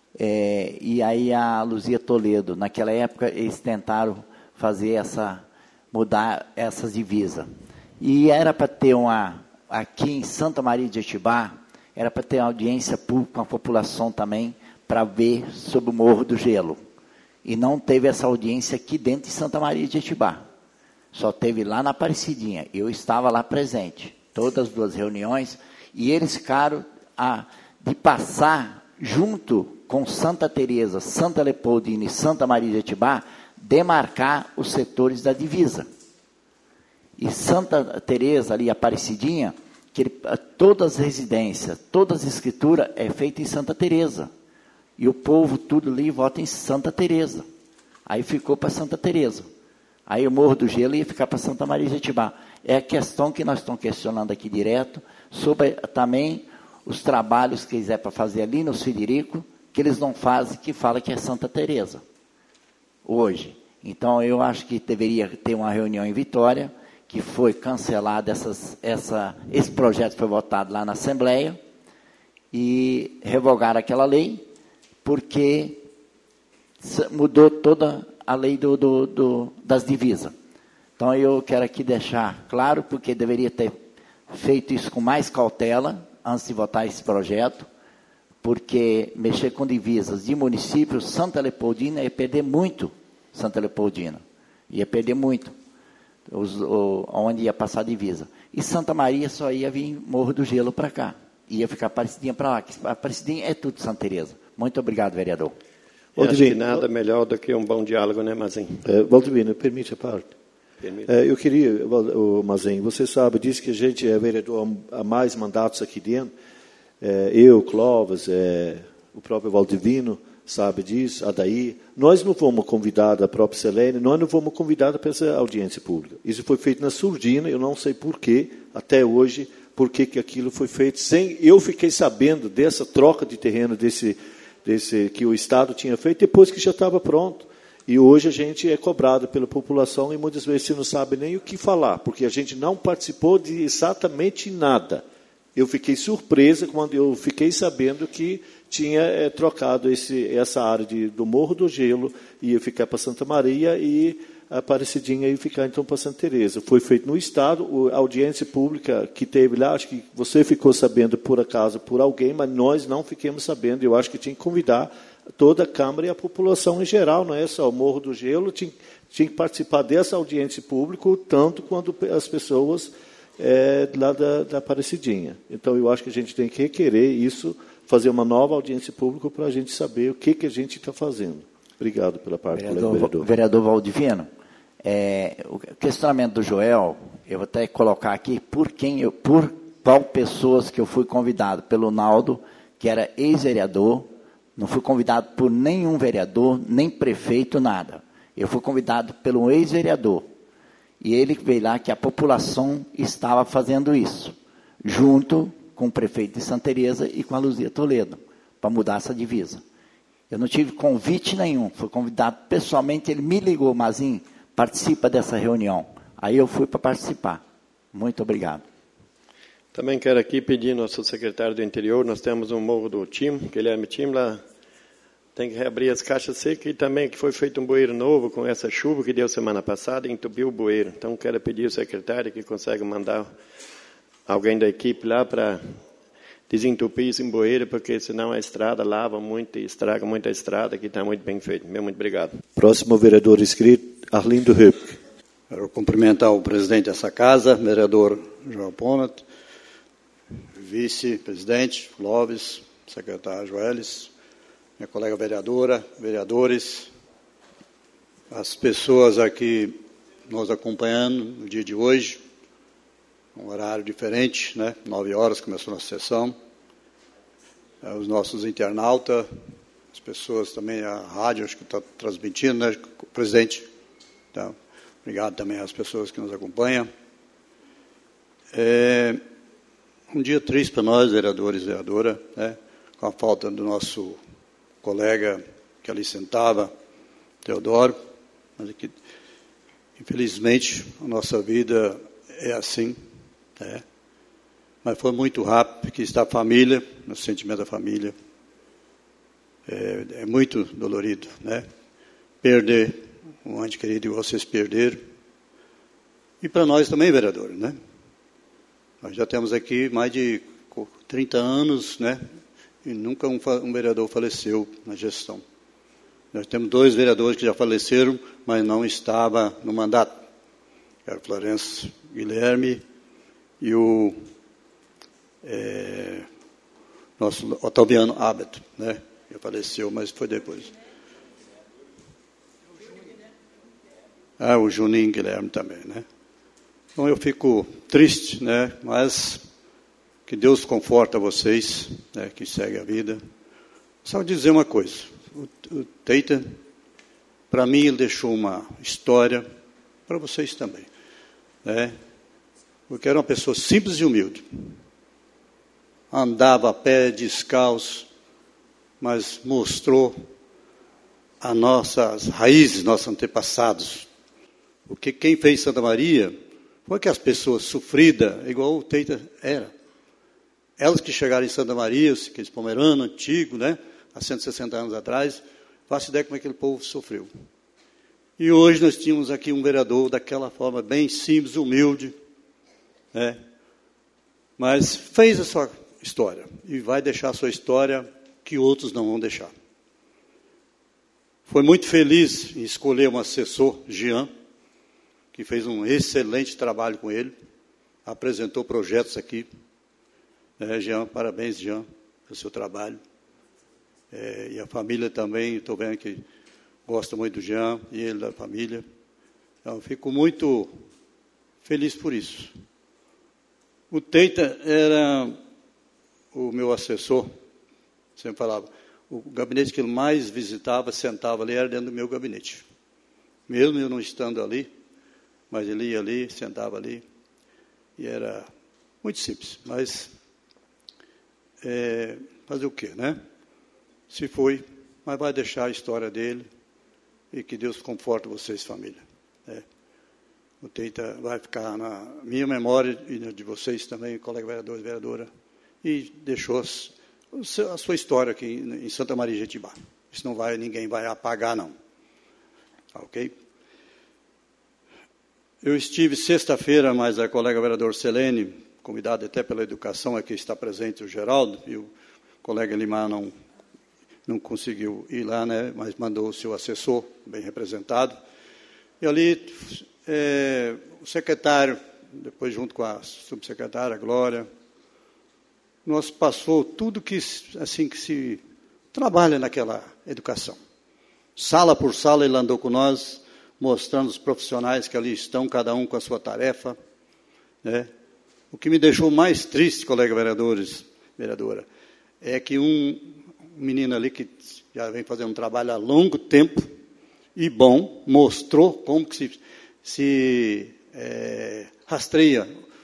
e aí a Luzia Toledo, naquela época eles tentaram fazer mudar essas divisas. E era para ter aqui em Santa Maria de Jetibá, era para ter uma audiência pública com a população também, para ver sobre o Morro do Gelo. E não teve essa audiência aqui dentro de Santa Maria de Jetibá. Só teve lá na Aparecidinha. Eu estava lá presente, todas as 2 reuniões, e eles ficaram de passar junto com Santa Teresa, Santa Leopoldina e Santa Maria de Jetibá, demarcar os setores da divisa. E Santa Teresa, ali, Aparecidinha, todas as residências, todas as escrituras é feita em Santa Teresa. E o povo tudo ali vota em Santa Teresa. Aí ficou para Santa Teresa. Aí o Morro do Gelo ia ficar para Santa Maria de Jetibá. É a questão que nós estamos questionando aqui direto, sobre também os trabalhos que eles para fazer ali no Federico, que eles não fazem, que fala que é Santa Teresa. Hoje. Então, eu acho que deveria ter uma reunião em Vitória, que foi cancelado, esse projeto foi votado lá na Assembleia, e revogaram aquela lei, porque mudou toda a lei das divisas. Então, eu quero aqui deixar claro, porque deveria ter feito isso com mais cautela, antes de votar esse projeto, porque mexer com divisas de municípios, Santa Leopoldina ia perder muito, Santa Leopoldina, ia perder muito, onde ia passar a divisa. E Santa Maria só ia vir Morro do Gelo para cá, ia ficar Aparecidinha para lá, que Aparecidinha é tudo Santa Teresa. Muito obrigado, vereador. Eu acho que nada melhor do que um bom diálogo, né, Mazinho? Valdivino, permite a parte? Eu queria, Mazinho, você sabe disso que a gente é vereador há mais mandatos aqui dentro, eu, Clóvis, o próprio Valdivino sabe disso, Adair. Nós não fomos convidados, a própria Selene, nós não fomos convidados para essa audiência pública. Isso foi feito na surdina, eu não sei porquê, até hoje, por que aquilo foi feito. Eu fiquei sabendo dessa troca de terreno, desse que o Estado tinha feito, depois que já estava pronto. E hoje a gente é cobrado pela população e muitas vezes você não sabe nem o que falar, porque a gente não participou de exatamente nada. Eu fiquei surpresa quando eu fiquei sabendo que tinha trocado essa área do Morro do Gelo, ia ficar para Santa Maria, e a Aparecidinha e ficar então para Santa Teresa. Foi feito no Estado, a audiência pública que teve lá, acho que você ficou sabendo por acaso por alguém, mas nós não ficamos sabendo. Eu acho que tinha que convidar toda a Câmara e a população em geral, não é só o Morro do Gelo, tinha que participar dessa audiência pública, tanto quanto as pessoas lá da Aparecidinha. Então, eu acho que a gente tem que requerer isso, fazer uma nova audiência pública para a gente saber o que a gente está fazendo. Obrigado pela parte do vereador. Vereador Valdivino, o questionamento do Joel, eu vou até colocar aqui por qual pessoas que eu fui convidado, pelo Naldo, que era ex-vereador, não fui convidado por nenhum vereador, nem prefeito, nada. Eu fui convidado pelo ex-vereador. E ele veio lá que a população estava fazendo isso, junto com o prefeito de Santa Teresa e com a Luzia Toledo, para mudar essa divisa. Eu não tive convite nenhum, fui convidado pessoalmente, ele me ligou, Mazinho, participa dessa reunião. Aí eu fui para participar. Muito obrigado. Também quero aqui pedir ao nosso secretário do Interior, nós temos um Morro do Tim, Guilherme Tim, lá tem que reabrir as caixas secas e também que foi feito um bueiro novo com essa chuva que deu semana passada e entupiu o bueiro. Então, quero pedir ao secretário que consegue mandar alguém da equipe lá para desentupir esse bueiro, porque senão a estrada lava muito e estraga muito a estrada, que está muito bem feito. Muito obrigado. Próximo vereador inscrito, Arlindo Höpke. Quero cumprimentar o presidente dessa casa, vereador João Ponat, vice-presidente Clóvis, secretário Joelis, minha colega vereadora, vereadores, as pessoas aqui nos acompanhando no dia de hoje, um horário diferente, né? 9 horas começou nossa sessão, os nossos internautas, as pessoas também, a rádio, acho que está transmitindo, né, presidente? Então, obrigado também às pessoas que nos acompanham. Um dia triste para nós, vereadores e vereadora, né, com a falta do nosso colega que ali sentava, Teodoro, mas que, infelizmente, a nossa vida é assim, né? Mas foi muito rápido, porque está a família, o sentimento da família, é muito dolorido, né? Perder um ente querido e vocês perderam. E para nós também, vereadores, né? Nós já temos aqui mais de 30 anos, né? E nunca um vereador faleceu na gestão. Nós temos 2 vereadores que já faleceram, mas não estava no mandato. Era o Florencio Guilherme e o nosso Otaviano Abeto, né? Ele faleceu, mas foi depois. O Juninho Guilherme também, né? Então eu fico triste, né? Mas que Deus conforta vocês, né, que segue a vida. Só dizer uma coisa, o Teita, para mim, ele deixou uma história, para vocês também, né? Porque era uma pessoa simples e humilde. Andava a pé, descalço, mas mostrou as nossas raízes, nossos antepassados. Porque quem fez Santa Maria foi que as pessoas sofridas, igual o Teita era. Elas que chegaram em Santa Maria, aqueles pomeranos antigos, né, há 160 anos atrás, faço ideia como aquele povo sofreu. E hoje nós tínhamos aqui um vereador daquela forma, bem simples, humilde, né, mas fez a sua história e vai deixar a sua história que outros não vão deixar. Foi muito feliz em escolher um assessor, Jean, que fez um excelente trabalho com ele, apresentou projetos aqui. Jean, parabéns, Jean, pelo seu trabalho. E a família também, estou vendo que gosta muito do Jean e ele da família. Então, eu fico muito feliz por isso. O Teita era o meu assessor, sempre falava, o gabinete que ele mais visitava, sentava ali, era dentro do meu gabinete. Mesmo eu não estando ali, mas ele ia ali, sentava ali, e era muito simples, mas fazer o quê, né? Se foi, mas vai deixar a história dele e que Deus conforte vocês, família. O Teita vai ficar na minha memória e na de vocês também, colega vereador e vereadora, e deixou a sua história aqui em Santa Maria de Jetibá. Isso não vai, ninguém vai apagar, não. Ok? Eu estive sexta-feira, mas a colega vereador Selene, convidada até pela educação, aqui está presente o Geraldo, e o colega Limar não conseguiu ir lá, né, mas mandou o seu assessor, bem representado. E ali, o secretário, depois junto com a subsecretária Glória, nós passou tudo que se trabalha naquela educação. Sala por sala ele andou com nós, mostrando os profissionais que ali estão, cada um com a sua tarefa, né? O que me deixou mais triste, colega vereadora, é que um menino ali que já vem fazendo um trabalho há longo tempo e bom, mostrou como que se rastreia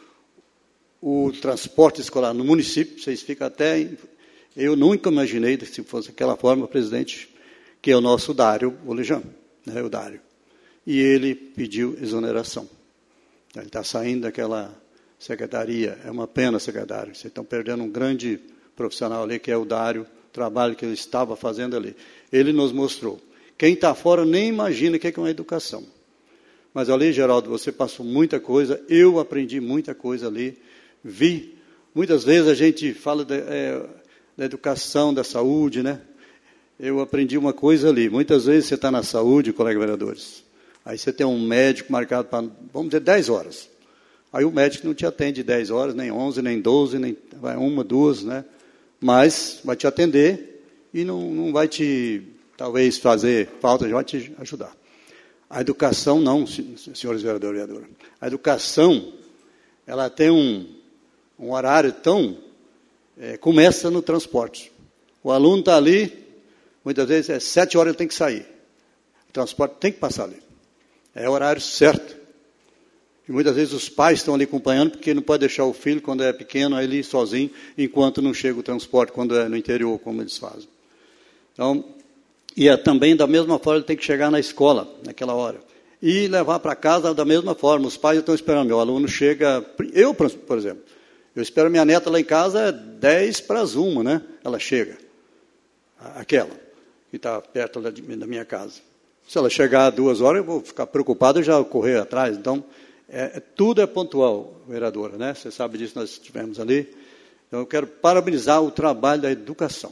o transporte escolar no município. Vocês ficam até... Eu nunca imaginei, se fosse daquela forma, presidente, que é o nosso Dário Bolejão, né, o Dário. E ele pediu exoneração. Ele está saindo daquela secretaria. É uma pena, secretário. Vocês estão perdendo um grande profissional ali, que é o Dário, o trabalho que ele estava fazendo ali. Ele nos mostrou. Quem está fora nem imagina o que é uma educação. Mas ali, Geraldo, você passou muita coisa. Eu aprendi muita coisa ali. Vi. Muitas vezes a gente fala da educação, da saúde, né? Eu aprendi uma coisa ali. Muitas vezes você está na saúde, colegas vereadores. Aí você tem um médico marcado para, vamos dizer, 10 horas. Aí o médico não te atende 10 horas, nem 11, nem 12, nem vai 1, 2, né? Mas vai te atender e não vai te, talvez, fazer falta, já vai te ajudar. A educação não, senhores vereadores e vereadoras. A educação, ela tem um horário tão... começa no transporte. O aluno está ali, muitas vezes 7 horas ele tem que sair. O transporte tem que passar ali. É o horário certo. E muitas vezes os pais estão ali acompanhando, porque não pode deixar o filho, quando é pequeno, ali sozinho, enquanto não chega o transporte, quando é no interior, como eles fazem. Então, e também da mesma forma ele tem que chegar na escola, naquela hora. E levar para casa da mesma forma. Os pais estão esperando. Meu aluno chega... Eu, por exemplo, eu espero minha neta lá em casa 10 para as 1, né? Ela chega. Aquela, que está perto da minha casa. Se ela chegar a 2 horas, eu vou ficar preocupado e já correr atrás. Então, tudo é pontual, vereadora, né? Você sabe disso, nós estivemos ali. Então, eu quero parabenizar o trabalho da educação.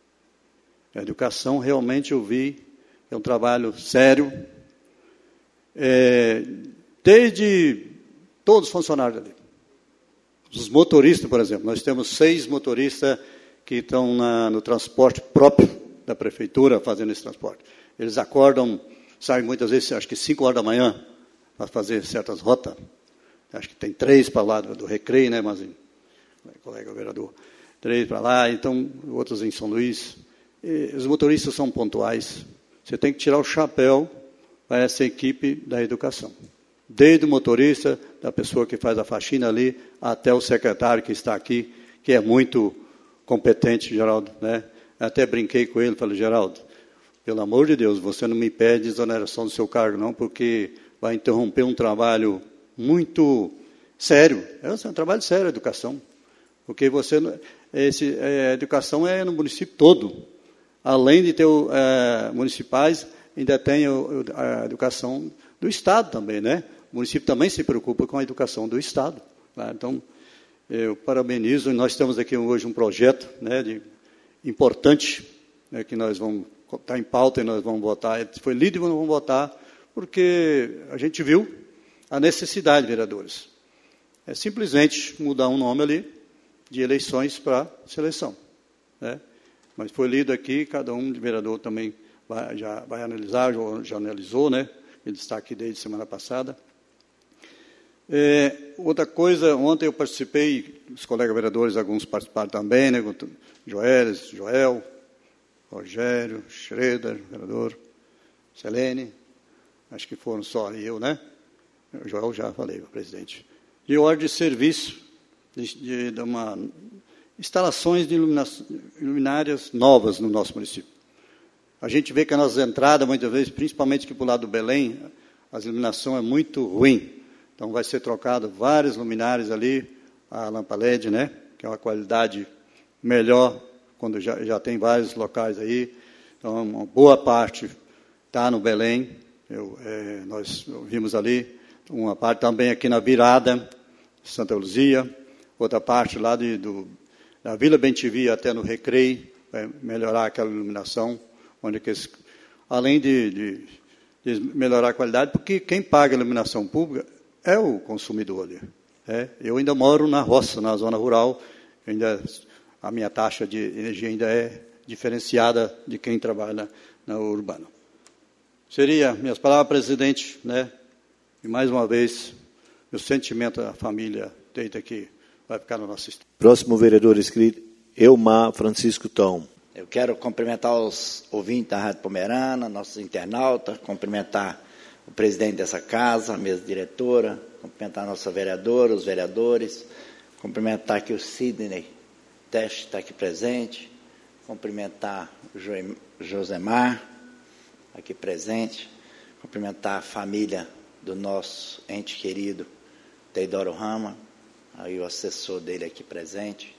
A educação, realmente, eu vi, é um trabalho sério. Desde todos os funcionários ali. Os motoristas, por exemplo, nós temos 6 motoristas que estão no transporte próprio da prefeitura, fazendo esse transporte. Eles acordam, saem muitas vezes, acho que 5 horas da manhã, para fazer certas rotas. Acho que tem 3 para lá do Recreio, né, mas, colega vereador, 3 para lá, então, outros em São Luís. E os motoristas são pontuais. Você tem que tirar o chapéu para essa equipe da educação. Desde o motorista, da pessoa que faz a faxina ali, até o secretário que está aqui, que é muito competente, Geraldo, né? Até brinquei com ele, falei, Geraldo, pelo amor de Deus, você não me pede exoneração do seu cargo, não, porque vai interromper um trabalho muito sério. É um trabalho sério, a educação. Porque a educação é no município todo. Além de ter municipais, ainda tem a educação do Estado também, né? O município também se preocupa com a educação do Estado. Tá? Então, eu parabenizo. Nós temos aqui hoje um projeto, né, importante, né, que nós vamos estar em pauta e nós vamos votar. Foi lido e nós vamos votar, porque a gente viu a necessidade, vereadores. É simplesmente mudar um nome ali de eleições para seleção. Né? Mas foi lido aqui, cada um de vereador também já vai analisar, já analisou, né? Ele está aqui desde semana passada. Outra coisa, ontem eu participei, os colegas vereadores, alguns participaram também, né? Joel, Rogério, Schroeder, vereador, Selene, acho que foram só eu, né? O Joel já falei, presidente. De ordem de serviço, de instalações de luminárias novas no nosso município. A gente vê que nas entradas, muitas vezes, principalmente aqui para o lado do Belém, a iluminação é muito ruim. Então, vai ser trocado vários luminárias ali, a lâmpada LED, né? Que é uma qualidade melhor, quando já tem vários locais aí. Então, uma boa parte está no Belém. Nós vimos ali, uma parte também aqui na Virada, Santa Luzia, outra parte lá da Vila Bem-TV até no Recreio, vai melhorar aquela iluminação, onde que além de melhorar a qualidade, porque quem paga a iluminação pública é o consumidor ali. Eu ainda moro na roça, na zona rural, a minha taxa de energia ainda é diferenciada de quem trabalha na urbana. Seria minhas palavras, presidente, né? E mais uma vez, meu sentimento à família Teita que vai ficar no nosso estado. Próximo vereador inscrito, Elmar Francisco Tom. Eu quero cumprimentar os ouvintes da Rádio Pomerana, nossos internautas, cumprimentar o presidente dessa casa, a mesa diretora, cumprimentar a nossa vereadora, os vereadores, cumprimentar aqui o Sidney Teste, está aqui presente, cumprimentar o Josemar, aqui presente, cumprimentar a família do nosso ente querido, Teodoro Rama, aí o assessor dele aqui presente.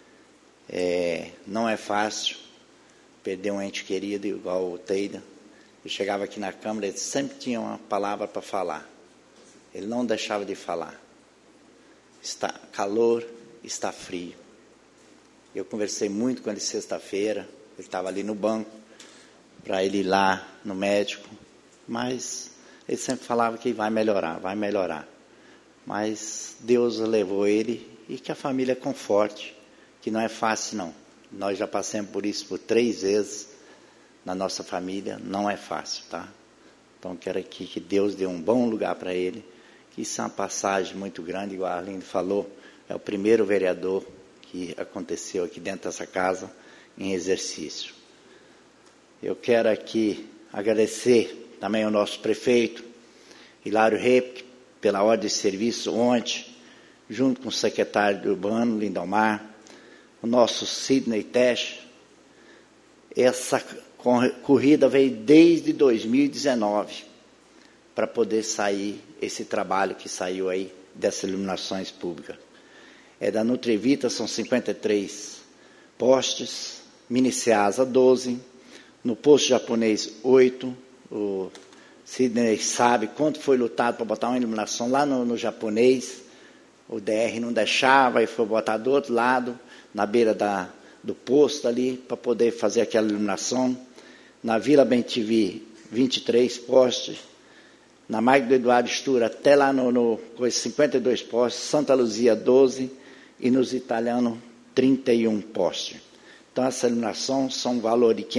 Não é fácil perder um ente querido igual o Teida. Eu chegava aqui na Câmara, ele sempre tinha uma palavra para falar. Ele não deixava de falar. Está calor, está frio. Eu conversei muito com ele sexta-feira, ele estava ali no banco, para ele ir lá no médico, mas ele sempre falava que vai melhorar, vai melhorar. Mas Deus levou ele e que a família conforte, que não é fácil não. Nós já passamos por isso por 3 vezes na nossa família, não é fácil, tá? Então quero aqui que Deus dê um bom lugar para ele, que isso é uma passagem muito grande, igual a Arlindo falou, é o primeiro vereador que aconteceu aqui dentro dessa casa em exercício. Eu quero aqui agradecer também ao nosso prefeito, Hilário Repp, pela ordem de serviço ontem, junto com o secretário do Urbano, Lindomar, o nosso Sidney Tesh. Essa corrida veio desde 2019 para poder sair esse trabalho que saiu aí dessas iluminações públicas. Da Nutrivita são 53 postes, Mini Ceasa 12, no posto japonês 8, o Sidney sabe quanto foi lutado para botar uma iluminação lá no japonês, o DR não deixava, e foi botar do outro lado, na beira do posto ali, para poder fazer aquela iluminação. Na Vila Bem-TV, 23 postes, na Marco do Eduardo Stura, até lá no 52 postes, Santa Luzia 12, e nos italianos 31 postes. Então essa iluminação são um valor de R$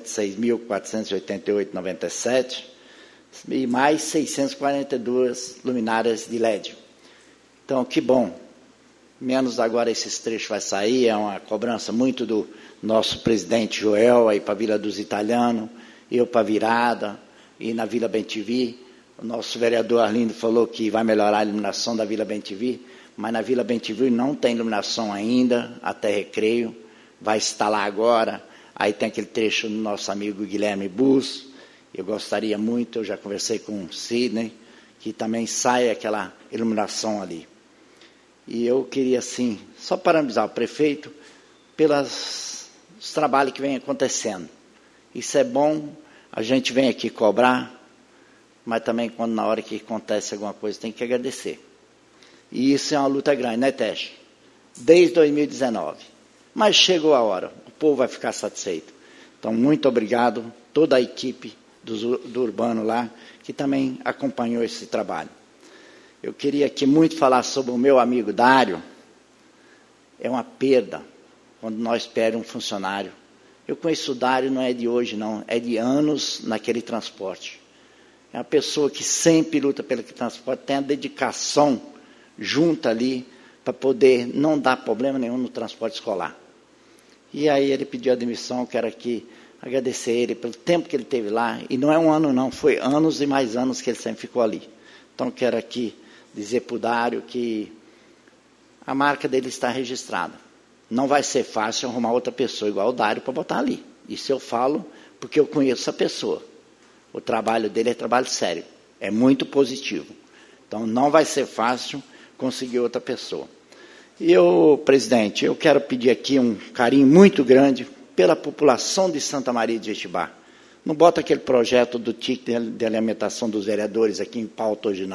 596.488,97 e mais 642 luminárias de LED. Então, que bom. Menos agora esses trechos vai sair, é uma cobrança muito do nosso presidente Joel, aí para a Vila dos Italianos, eu para a Virada, e na Vila Bem-TV. O nosso vereador Arlindo falou que vai melhorar a iluminação da Vila Bem-TV, mas na Vila Bem-TV não tem iluminação ainda, até Recreio, vai instalar agora. Aí tem aquele trecho do nosso amigo Guilherme Bus, eu gostaria muito, eu já conversei com o Sidney, que também saia aquela iluminação ali. E eu queria, assim, só parabenizar o prefeito pelos trabalhos que vem acontecendo. Isso é bom, a gente vem aqui cobrar, mas também quando na hora que acontece alguma coisa tem que agradecer. E isso é uma luta grande, né, Tesh? Desde 2019. Mas chegou a hora, o povo vai ficar satisfeito. Então, muito obrigado, toda a equipe do Urbano lá, que também acompanhou esse trabalho. Eu queria aqui muito falar sobre o meu amigo Dário. É uma perda quando nós perdemos um funcionário. Eu conheço o Dário, não é de hoje não, é de anos naquele transporte. É uma pessoa que sempre luta pelo transporte, tem a dedicação junto ali para poder não dar problema nenhum no transporte escolar. E aí ele pediu a demissão, eu quero aqui agradecer ele pelo tempo que ele teve lá, e não é um ano não, foi anos e mais anos que ele sempre ficou ali. Então quero aqui dizer para o Dário que a marca dele está registrada. Não vai ser fácil arrumar outra pessoa igual o Dário para botar ali. Isso eu falo porque eu conheço a pessoa. O trabalho dele é trabalho sério, é muito positivo. Então não vai ser fácil conseguir outra pessoa. E eu, presidente, eu quero pedir aqui um carinho muito grande pela população de Santa Maria de Jetibá. Não bota aquele projeto do TIC de alimentação dos vereadores aqui em pauta hoje não.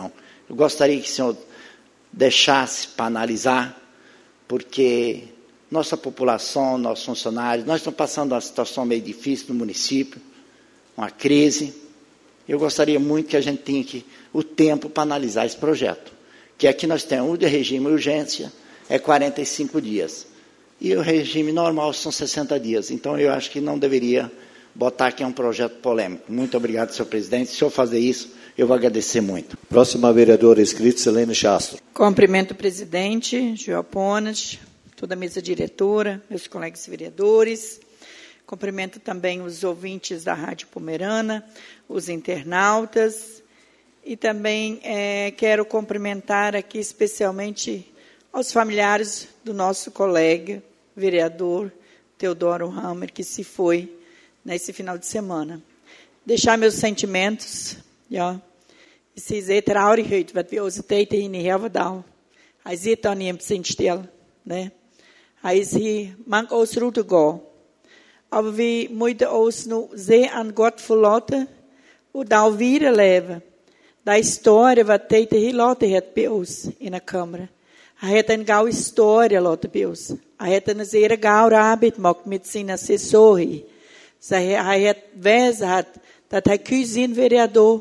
Eu gostaria que o senhor deixasse para analisar, porque nossa população, nossos funcionários, nós estamos passando uma situação meio difícil no município, uma crise. Eu gostaria muito que a gente tenha o tempo para analisar esse projeto. Que aqui nós temos o de regime urgência, é 45 dias. E o regime normal são 60 dias. Então, eu acho que não deveria botar aqui um projeto polêmico. Muito obrigado, senhor presidente. Se eu fazer isso, eu vou agradecer muito. Próxima vereadora inscrita, Selene Castro. Cumprimento o presidente, Joel Ponas, toda a mesa diretora, meus colegas vereadores. Cumprimento também os ouvintes da Rádio Pomerana, os internautas. E também quero cumprimentar aqui especialmente aos familiares do nosso colega, vereador Teodoro Hammer, que se foi nesse final de semana. Deixar meus sentimentos, ja. Se is traurigheid wat we onze tijd hier niet hebben gedaan. Hij zit dan niet stil, né? Hij is hier mank aus route gaan. Aber we moeten ons nu zeer aan God verlaten, en dan weer leven. Da história wat hij hier laten heeft bij ons in de Kamer. Hij heeft een gauw história laten bij ons. Hij heeft een zeer gauw arbeid gemaakt met zijn assessorie. Hij heeft wijsheid dat hij kiest vereador.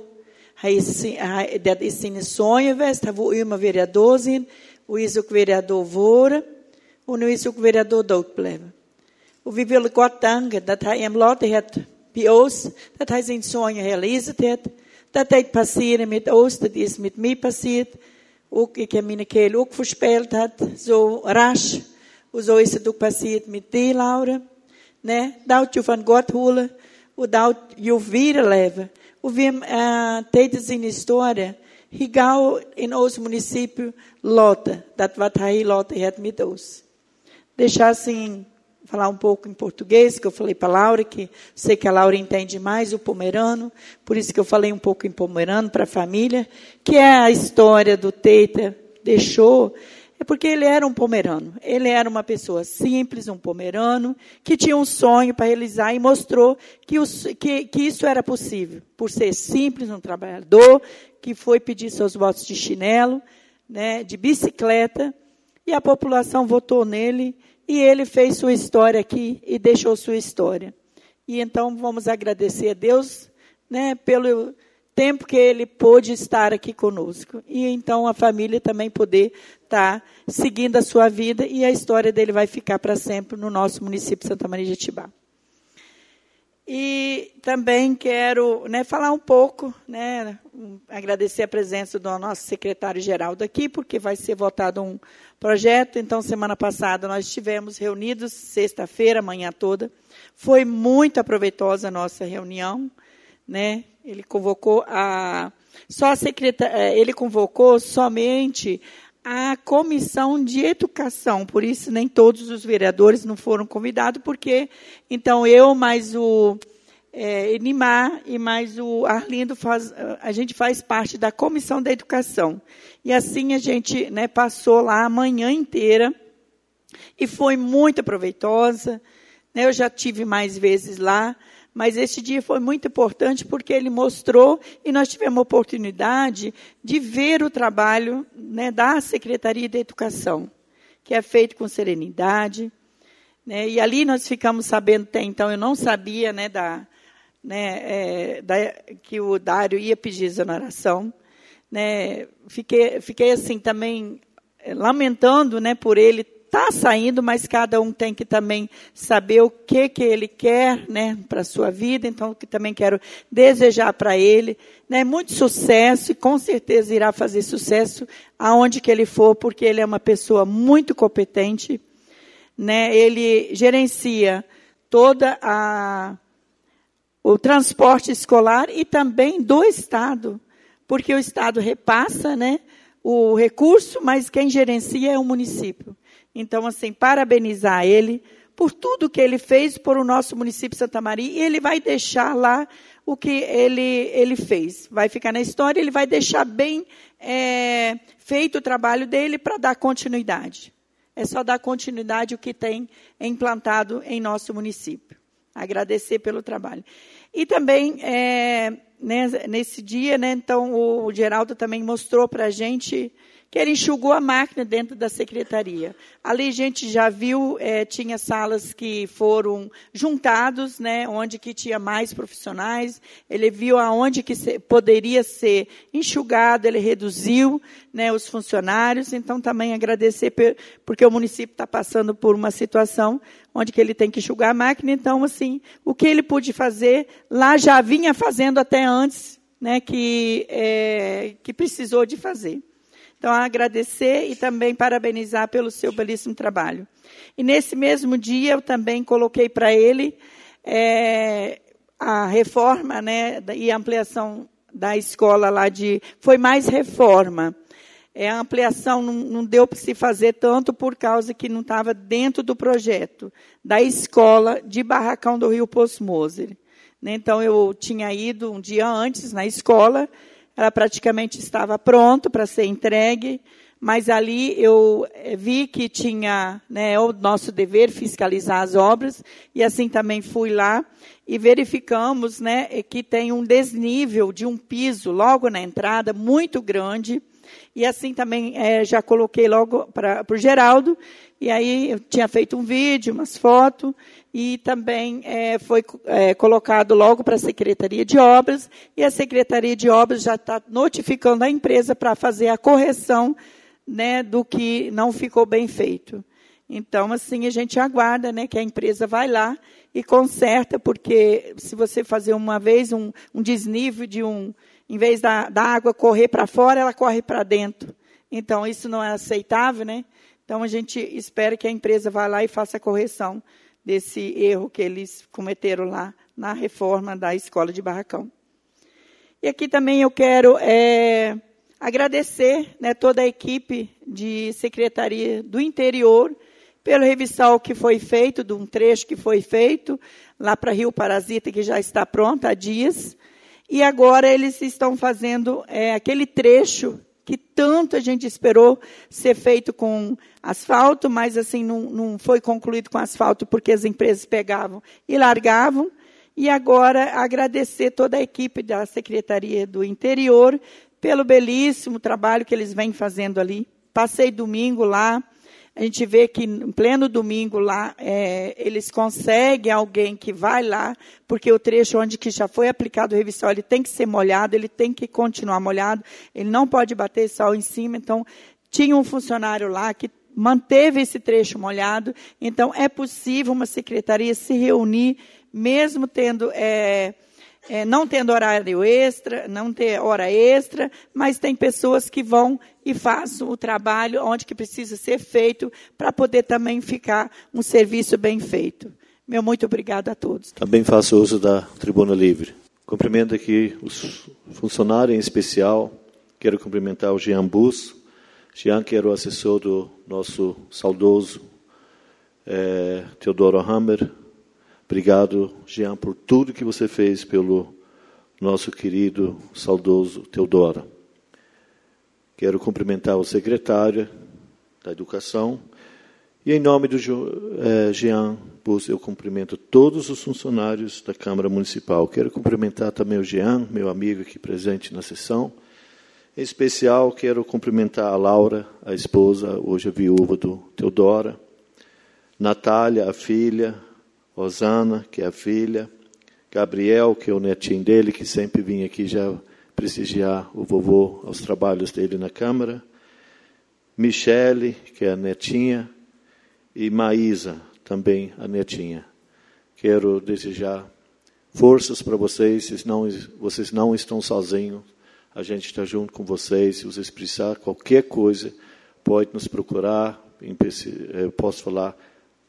Dat is zijn sonho geweest. Hij wil immer vereador zijn. Hij is ook vereador worden. En hij is ook vereador dood blijven. En we willen God danken dat hij hem laten heeft bij ons. Dat hij zijn sonho realized heeft. Dat hij het passeren met ons. Dat is met mij passeerd. Ook ik heb mijn keel ook voorspeld had. Zo rasch. En zo is het ook passeerd met die, Laura. Nee, dat je van God holen. En dat je weer leven. En we tijdens zijn história, igual in ons município, lota, dat wat hij lota heeft met ons. Deixar assim, falar pouco em português, que eu falei para a Laura, que sei que a Laura entende mais o pomerano, por isso que eu falei pouco em pomerano para a família, que é a história do Teita deixou. É porque ele era pomerano. Ele era uma pessoa simples, pomerano, que tinha um sonho para realizar e mostrou que isso era possível. Por ser simples, trabalhador, que foi pedir seus votos de chinelo, né, de bicicleta, e a população votou nele, e ele fez sua história aqui e deixou sua história. E então vamos agradecer a Deus, né, pelo tempo que ele pôde estar aqui conosco. E então a família também poder estar seguindo a sua vida e a história dele vai ficar para sempre no nosso município de Santa Maria de Jetibá. E também quero, né, falar pouco, né, agradecer a presença do nosso secretário-geral daqui, porque vai ser votado um projeto. Então, semana passada, nós estivemos reunidos, sexta-feira, a manhã toda. Foi muito proveitosa a nossa reunião, né? Ele convocou ele convocou somente a comissão de educação, por isso nem todos os vereadores não foram convidados, porque então eu mais o Enimar e mais o Arlindo a gente faz parte da comissão da educação. E assim a gente, né, passou lá a manhã inteira e foi muito proveitosa, né? Eu já tive mais vezes lá. Mas este dia foi muito importante porque ele mostrou e nós tivemos a oportunidade de ver o trabalho, né, da Secretaria de Educação, que é feito com serenidade, né, e ali nós ficamos sabendo até então, eu não sabia, né, que o Dário ia pedir exoneração, né, fiquei assim também lamentando, né, por ele está saindo, mas cada um tem que também saber o que ele quer, né, para a sua vida. Então, que também quero desejar para ele, né, muito sucesso, e com certeza irá fazer sucesso aonde que ele for, porque ele é uma pessoa muito competente, né, ele gerencia toda o transporte escolar e também do Estado, porque o Estado repassa, né, o recurso, mas quem gerencia é o município. Então, assim, parabenizar ele por tudo que ele fez por o nosso município de Santa Maria, e ele vai deixar lá o que ele fez. Vai ficar na história, ele vai deixar bem feito o trabalho dele para dar continuidade. É só dar continuidade o que tem implantado em nosso município. Agradecer pelo trabalho. E também, né, nesse dia, né, então o Geraldo também mostrou para a gente que ele enxugou a máquina dentro da secretaria. Ali a gente já viu, tinha salas que foram juntados, né, onde que tinha mais profissionais, ele viu aonde que poderia ser enxugado, ele reduziu, né, os funcionários, então também agradecer, porque o município está passando por uma situação onde que ele tem que enxugar a máquina, então, assim, o que ele pôde fazer, lá já vinha fazendo até antes, né, que precisou de fazer. Então, agradecer e também parabenizar pelo seu belíssimo trabalho. E nesse mesmo dia, eu também coloquei para ele a reforma, né, e a ampliação da escola lá foi mais reforma. A ampliação não deu para se fazer tanto por causa que não estava dentro do projeto da escola de Barracão do Rio Poço Moser. Então, eu tinha ido um dia antes na escola, ela praticamente estava pronta para ser entregue, mas ali eu vi que tinha, né, o nosso dever fiscalizar as obras, e assim também fui lá e verificamos, né, que tem um desnível de um piso logo na entrada, muito grande, e assim também já coloquei logo para o Geraldo, e aí eu tinha feito um vídeo, umas fotos, e também foi colocado logo para a Secretaria de Obras, e a Secretaria de Obras já está notificando a empresa para fazer a correção, né, do que não ficou bem feito. Então, assim, a gente aguarda, né, que a empresa vai lá e conserta, porque se você fazer uma vez um desnível em vez da água correr para fora, ela corre para dentro. Então, isso não é aceitável, né? Então, a gente espera que a empresa vá lá e faça a correção desse erro que eles cometeram lá na reforma da escola de Barracão. E aqui também eu quero agradecer, né, toda a equipe de Secretaria do Interior pelo revisal que foi feito, de um trecho que foi feito lá para Rio Parasita, que já está pronto há dias. E agora eles estão fazendo aquele trecho que tanto a gente esperou ser feito com asfalto, mas assim não foi concluído com asfalto porque as empresas pegavam e largavam. E agora agradecer toda a equipe da Secretaria do Interior pelo belíssimo trabalho que eles vêm fazendo ali. Passei domingo lá, a gente vê que em pleno domingo lá, eles conseguem alguém que vai lá, porque o trecho onde que já foi aplicado o revisal, ele tem que ser molhado, ele tem que continuar molhado, ele não pode bater sol em cima. Então, tinha um funcionário lá que manteve esse trecho molhado. Então, é possível uma secretaria se reunir, mesmo tendo... não tendo horário extra, não ter hora extra, mas tem pessoas que vão e fazem o trabalho onde que precisa ser feito para poder também ficar um serviço bem feito. Meu muito obrigado a todos. Também faço uso da tribuna livre. Cumprimento aqui os funcionários em especial. Quero cumprimentar o Jean Bus. Jean, que era o assessor do nosso saudoso Teodoro Hammer. Obrigado, Jean, por tudo que você fez pelo nosso querido, saudoso Teodoro. Quero cumprimentar o secretário da Educação. E, em nome do Jean Bus, eu cumprimento todos os funcionários da Câmara Municipal. Quero cumprimentar também o Jean, meu amigo aqui presente na sessão. Em especial, quero cumprimentar a Laura, a esposa, hoje a viúva do Teodoro. Natália, a filha. Rosana, que é a filha, Gabriel, que é o netinho dele, que sempre vinha aqui já prestigiar o vovô aos trabalhos dele na Câmara, Michele, que é a netinha, e Maísa, também a netinha. Quero desejar forças para vocês, vocês não estão sozinhos, a gente está junto com vocês, se vocês precisarem qualquer coisa, pode nos procurar, eu posso falar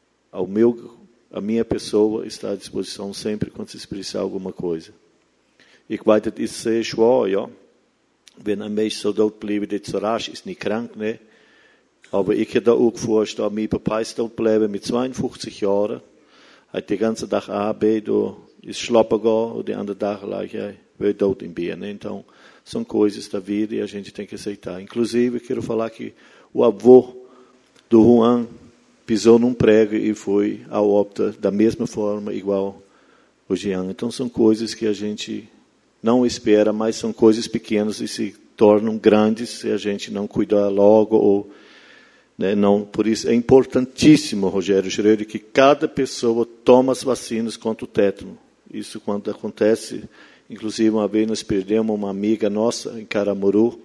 a minha pessoa está à disposição sempre quando se precisar alguma coisa. Ik weet het is zeer schwer, ja. Wenn ein Mensch so dort bleibt, jetzt so rasch, ist nicht krank, ne? Aber ich hätte auch vorgestellt, mein Papa ist dort bleiben mit 52 Jahren. Hat den ganzen Tag Arbeit, ist schlappen gehen, und den anderen Tag vai dort em Bia, né? Então, são coisas da vida e a gente tem que aceitar. Inclusive, quero falar que o avô do Juan pisou num prego e foi ao óbito da mesma forma, igual o Jean. Então, são coisas que a gente não espera, mas são coisas pequenas e se tornam grandes se a gente não cuidar logo. Ou, né, não, por isso é importantíssimo, Rogério Schroeder, que cada pessoa tome as vacinas contra o tétano. Isso quando acontece, inclusive uma vez nós perdemos uma amiga nossa em Caramuru,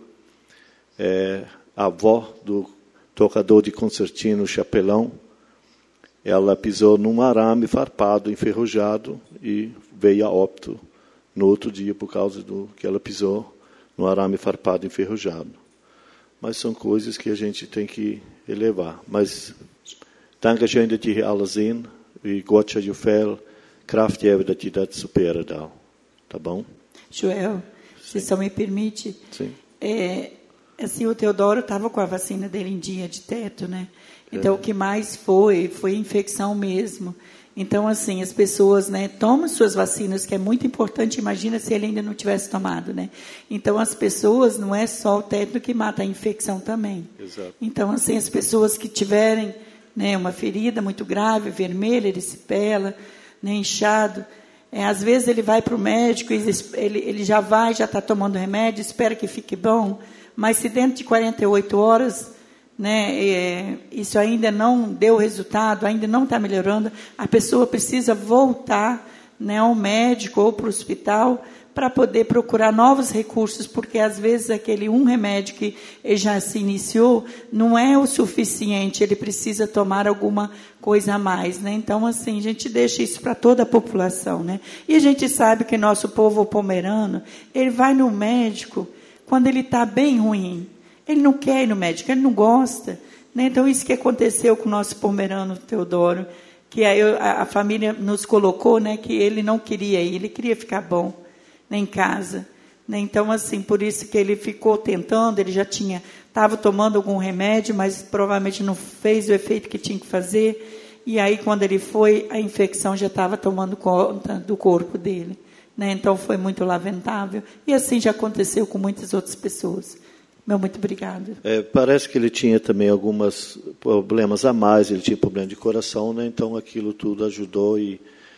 a avó do tocador de concertina, o Chapelão. Ela pisou num arame farpado, enferrujado, e veio a óbito no outro dia por causa do que ela pisou no arame farpado, enferrujado. Mas são coisas que a gente tem que elevar. Mas danke schön, dass die alle sehen, wie Gott schon viel Kraft gebe, dass die das supera da. Tá bom? Joel, se só me permite, Sim. Assim, o Teodoro estava com a vacina dele em dia de teto, né? Então, o que mais foi infecção mesmo. Então, assim, as pessoas, né, tomam suas vacinas, que é muito importante. Imagina se ele ainda não tivesse tomado, né? Então, as pessoas, não é só o tétano que mata, a infecção também. Exato. Então, assim, as pessoas que tiverem, né, uma ferida muito grave, vermelha, erisipela, né, inchado, às vezes ele vai para o médico, ele já está tomando remédio, espera que fique bom, mas se dentro de 48 horas... né, isso ainda não deu resultado, ainda não está melhorando, a pessoa precisa voltar, né, ao médico ou para o hospital para poder procurar novos recursos, porque às vezes aquele remédio que já se iniciou não é o suficiente, ele precisa tomar alguma coisa a mais, né? Então, assim, a gente deixa isso para toda a população, né? E a gente sabe que nosso povo pomerano, ele vai no médico quando ele está bem ruim. Ele não quer ir no médico, ele não gosta, né? Então, isso que aconteceu com o nosso pomerano Teodoro, que a família nos colocou, né, que ele não queria ir, ele queria ficar bom, né, em casa. Né? Então, assim, por isso que ele ficou tentando, ele já estava tomando algum remédio, mas provavelmente não fez o efeito que tinha que fazer. E aí, quando ele foi, a infecção já estava tomando conta do corpo dele. Né? Então, foi muito lamentável. E assim já aconteceu com muitas outras pessoas. Muito obrigado. Parece que ele tinha também alguns problemas a mais, ele tinha problema de coração, né? Então aquilo tudo ajudou e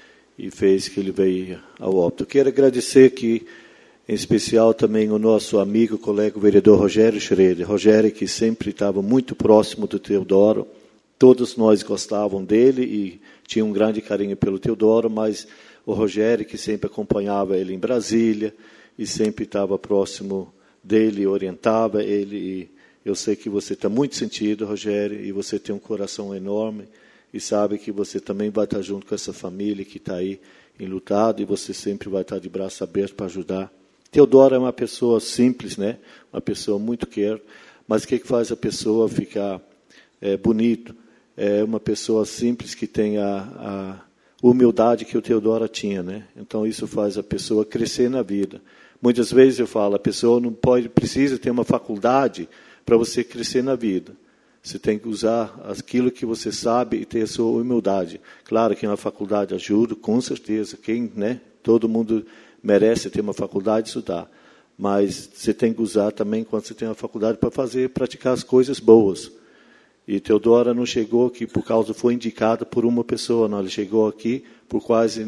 fez que ele veio ao óbito. Quero agradecer aqui, em especial também o nosso amigo, colega, o vereador Rogério Schroeder. Rogério, que sempre estava muito próximo do Teodoro, todos nós gostavam dele e tinha um grande carinho pelo Teodoro, mas o Rogério, que sempre acompanhava ele em Brasília e sempre estava próximo dele, orientava ele, e eu sei que você está muito sentido, Rogério, e você tem um coração enorme, e sabe que você também vai estar junto com essa família que está aí enlutado, e você sempre vai estar de braço aberto para ajudar. Teodoro é uma pessoa simples, né? Uma pessoa muito quer, mas o que faz a pessoa ficar bonito? É uma pessoa simples que tem a humildade que o Teodoro tinha, né? Então isso faz a pessoa crescer na vida. Muitas vezes eu falo, a pessoa não precisa ter uma faculdade para você crescer na vida. Você tem que usar aquilo que você sabe e ter a sua humildade. Claro que uma faculdade ajuda, com certeza. Né? Todo mundo merece ter uma faculdade e estudar. Mas você tem que usar também, quando você tem uma faculdade, para praticar as coisas boas. E Teodoro não chegou aqui por causa, foi indicado por uma pessoa, não. Ele chegou aqui por quase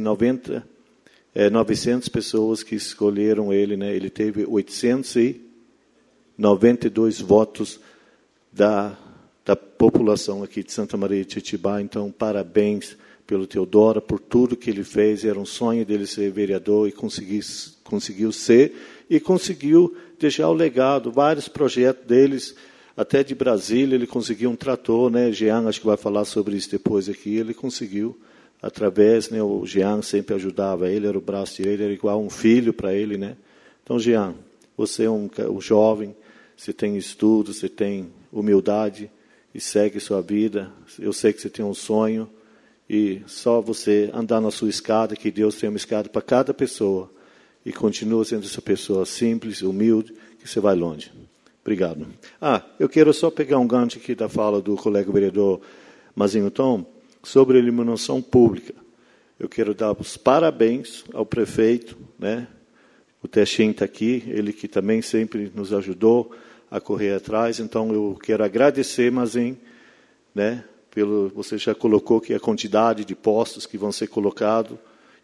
900 pessoas que escolheram ele, né? Ele teve 892 votos da população aqui de Santa Maria de Ititibá. Então, parabéns pelo Teodoro, por tudo que ele fez. Era um sonho dele ser vereador e conseguiu ser. E conseguiu deixar o legado, vários projetos deles, até de Brasília, ele conseguiu um trator, né? Jean, acho que vai falar sobre isso depois aqui, ele conseguiu. Através, né, o Jean sempre ajudava ele, era o braço direito, era igual um filho para ele, né? Então, Jean, você é um jovem, você tem estudo, você tem humildade e segue sua vida. Eu sei que você tem um sonho e só você andar na sua escada, que Deus tem uma escada para cada pessoa e continua sendo essa pessoa simples, humilde, que você vai longe. Obrigado. Eu quero só pegar um gancho aqui da fala do colega vereador Mazinho Tom, sobre a iluminação pública. Eu quero dar os parabéns ao prefeito, né? O Techin está aqui, ele que também sempre nos ajudou a correr atrás. Então, eu quero agradecer, Mazinho, né? Você já colocou aqui a quantidade de postos que vão ser colocados,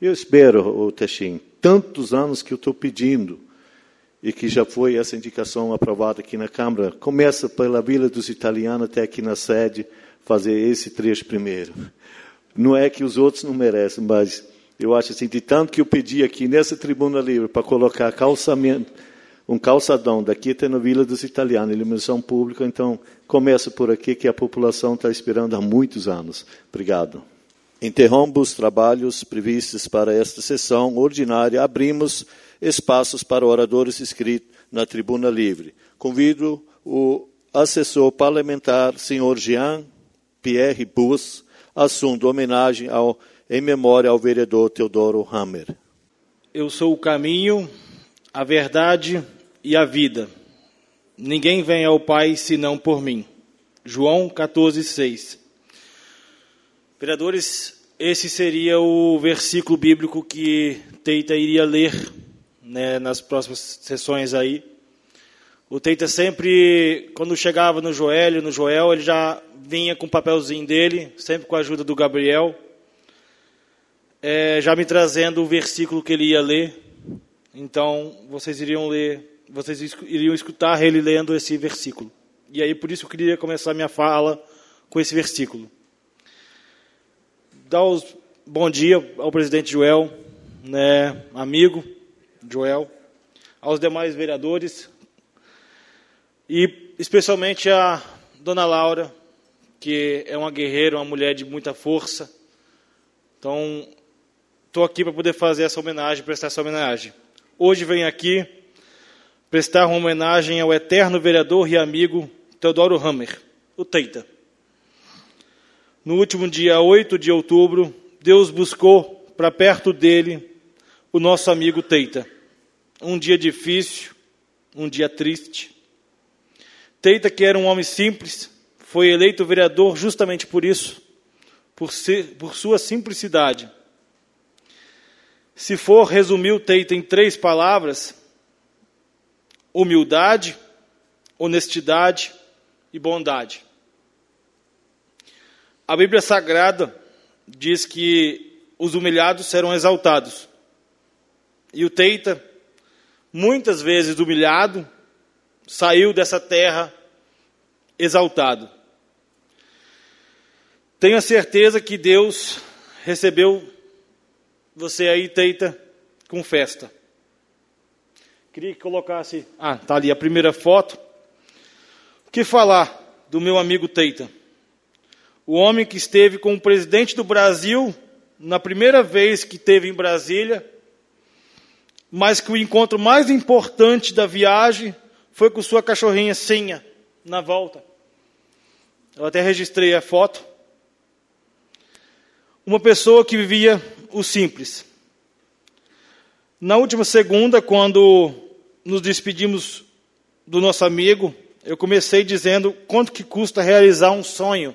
Eu espero, Teixeira, tantos anos que eu estou pedindo, e que já foi essa indicação aprovada aqui na Câmara, começa pela Vila dos Italianos até aqui na sede, fazer esse trecho primeiro. Não é que os outros não merecem, mas eu acho assim, de tanto que eu pedi aqui nessa tribuna livre para colocar um calçadão daqui até na Vila dos Italianos, iluminação pública, então começa por aqui que a população está esperando há muitos anos. Obrigado. Interrompo os trabalhos previstos para esta sessão ordinária. Abrimos espaços para oradores inscritos na tribuna livre. Convido o assessor parlamentar, senhor Jean-Pierre Bus, assunto homenagem em memória ao vereador Teodoro Hammer. Eu sou o caminho, a verdade e a vida. Ninguém vem ao Pai senão por mim. João 14:6. Vereadores, esse seria o versículo bíblico que Teita iria ler, né, nas próximas sessões aí. O Teita sempre, quando chegava no Joel, ele já vinha com o papelzinho dele, sempre com a ajuda do Gabriel, já me trazendo o versículo que ele ia ler. Então, vocês iriam escutar ele lendo esse versículo. E aí, por isso, eu queria começar minha fala com esse versículo. Dar bom dia ao presidente Joel, né, amigo Joel, aos demais vereadores, e especialmente a dona Laura, que é uma guerreira, uma mulher de muita força. Então, estou aqui para poder fazer essa homenagem, prestar essa homenagem. Hoje venho aqui prestar uma homenagem ao eterno vereador e amigo Teodoro Hammer, o Teita. No último dia 8 de outubro, Deus buscou para perto dele o nosso amigo Teita. Um dia difícil, um dia triste. Teita, que era um homem simples, foi eleito vereador justamente por isso, por sua simplicidade. Se for resumir o Teita em 3 palavras: humildade, honestidade e bondade. A Bíblia Sagrada diz que os humilhados serão exaltados. E o Teita, muitas vezes humilhado, saiu dessa terra exaltado. Tenho a certeza que Deus recebeu você aí, Teita, com festa. Queria que colocasse... está ali a primeira foto. O que falar do meu amigo Teita? O homem que esteve com o presidente do Brasil na primeira vez que esteve em Brasília, mas que o encontro mais importante da viagem foi com sua cachorrinha Sinha, na volta. Eu até registrei a foto. Uma pessoa que vivia o simples. Na última segunda, quando nos despedimos do nosso amigo, eu comecei dizendo quanto que custa realizar um sonho.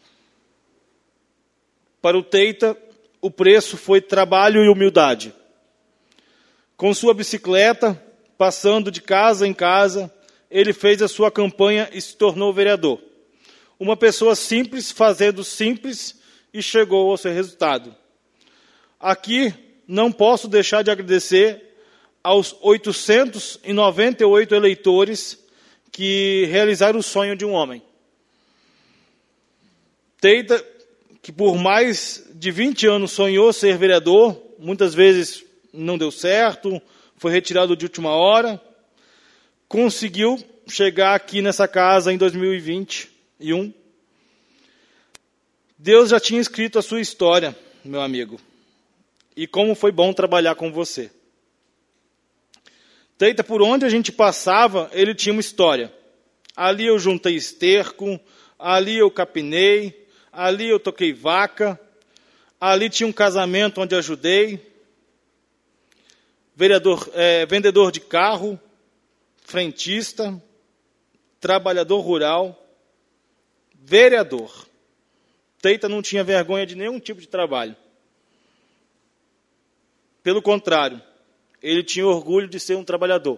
Para o Teita, o preço foi trabalho e humildade. Com sua bicicleta, passando de casa em casa, ele fez a sua campanha e se tornou vereador. Uma pessoa simples, fazendo simples, e chegou ao seu resultado. Aqui, não posso deixar de agradecer aos 898 eleitores que realizaram o sonho de um homem. Teita, que por mais de 20 anos sonhou ser vereador, muitas vezes não deu certo, foi retirado de última hora, conseguiu chegar aqui nessa casa em 2021. Deus já tinha escrito a sua história, meu amigo. E como foi bom trabalhar com você. Teita, por onde a gente passava, ele tinha uma história. Ali eu juntei esterco, ali eu capinei, ali eu toquei vaca, ali tinha um casamento onde ajudei, vendedor de carro, frentista, trabalhador rural, vereador. Teita não tinha vergonha de nenhum tipo de trabalho. Pelo contrário, ele tinha orgulho de ser um trabalhador.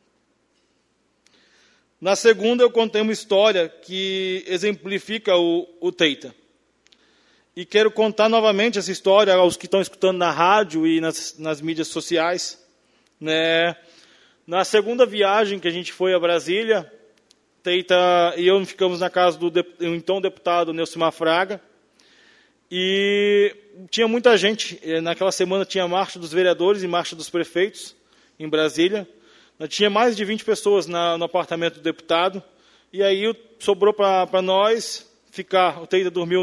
Na segunda, eu contei uma história que exemplifica o Teita. E quero contar novamente essa história aos que estão escutando na rádio e nas mídias sociais. Né? Na segunda viagem que a gente foi a Brasília, Teita e eu ficamos na casa do então deputado Neucimar Fraga. E tinha muita gente. Naquela semana tinha marcha dos vereadores e marcha dos prefeitos em Brasília. Tinha mais de 20 pessoas no apartamento do deputado. E aí sobrou para nós ficar. O Teita dormiu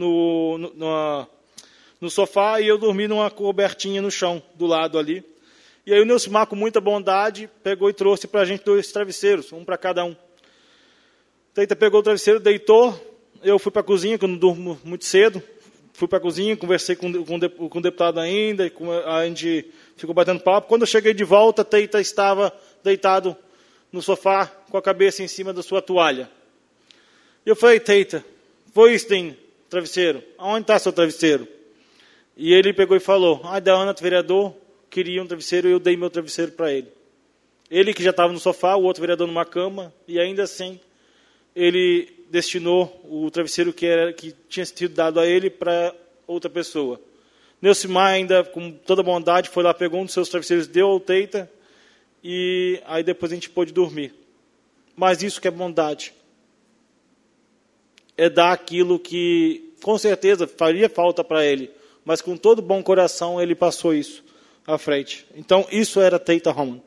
no sofá e eu dormi numa cobertinha no chão, do lado ali. E aí o Neucimar, com muita bondade, pegou e trouxe para a gente 2 travesseiros, um para cada um. O Teita pegou o travesseiro, deitou. Eu fui para a cozinha, que eu não durmo muito cedo. Fui para a cozinha, conversei com o deputado ainda, e a gente ficou batendo papo. Quando eu cheguei de volta, Teita estava deitado no sofá, com a cabeça em cima da sua toalha. E eu falei, Teita, tem travesseiro? Aonde está seu travesseiro? E ele pegou e falou, da Ana, vereador, queria um travesseiro e eu dei meu travesseiro para ele. Ele que já estava no sofá, o outro vereador numa cama, e ainda assim ele destinou o travesseiro que tinha sido dado a ele para outra pessoa. Neucimar ainda, com toda bondade, foi lá, pegou um dos seus travesseiros, deu ao Teita, e aí depois a gente pôde dormir. Mas isso que é bondade. É dar aquilo que, com certeza, faria falta para ele, mas com todo bom coração ele passou isso à frente. Então, isso era Teita Roman.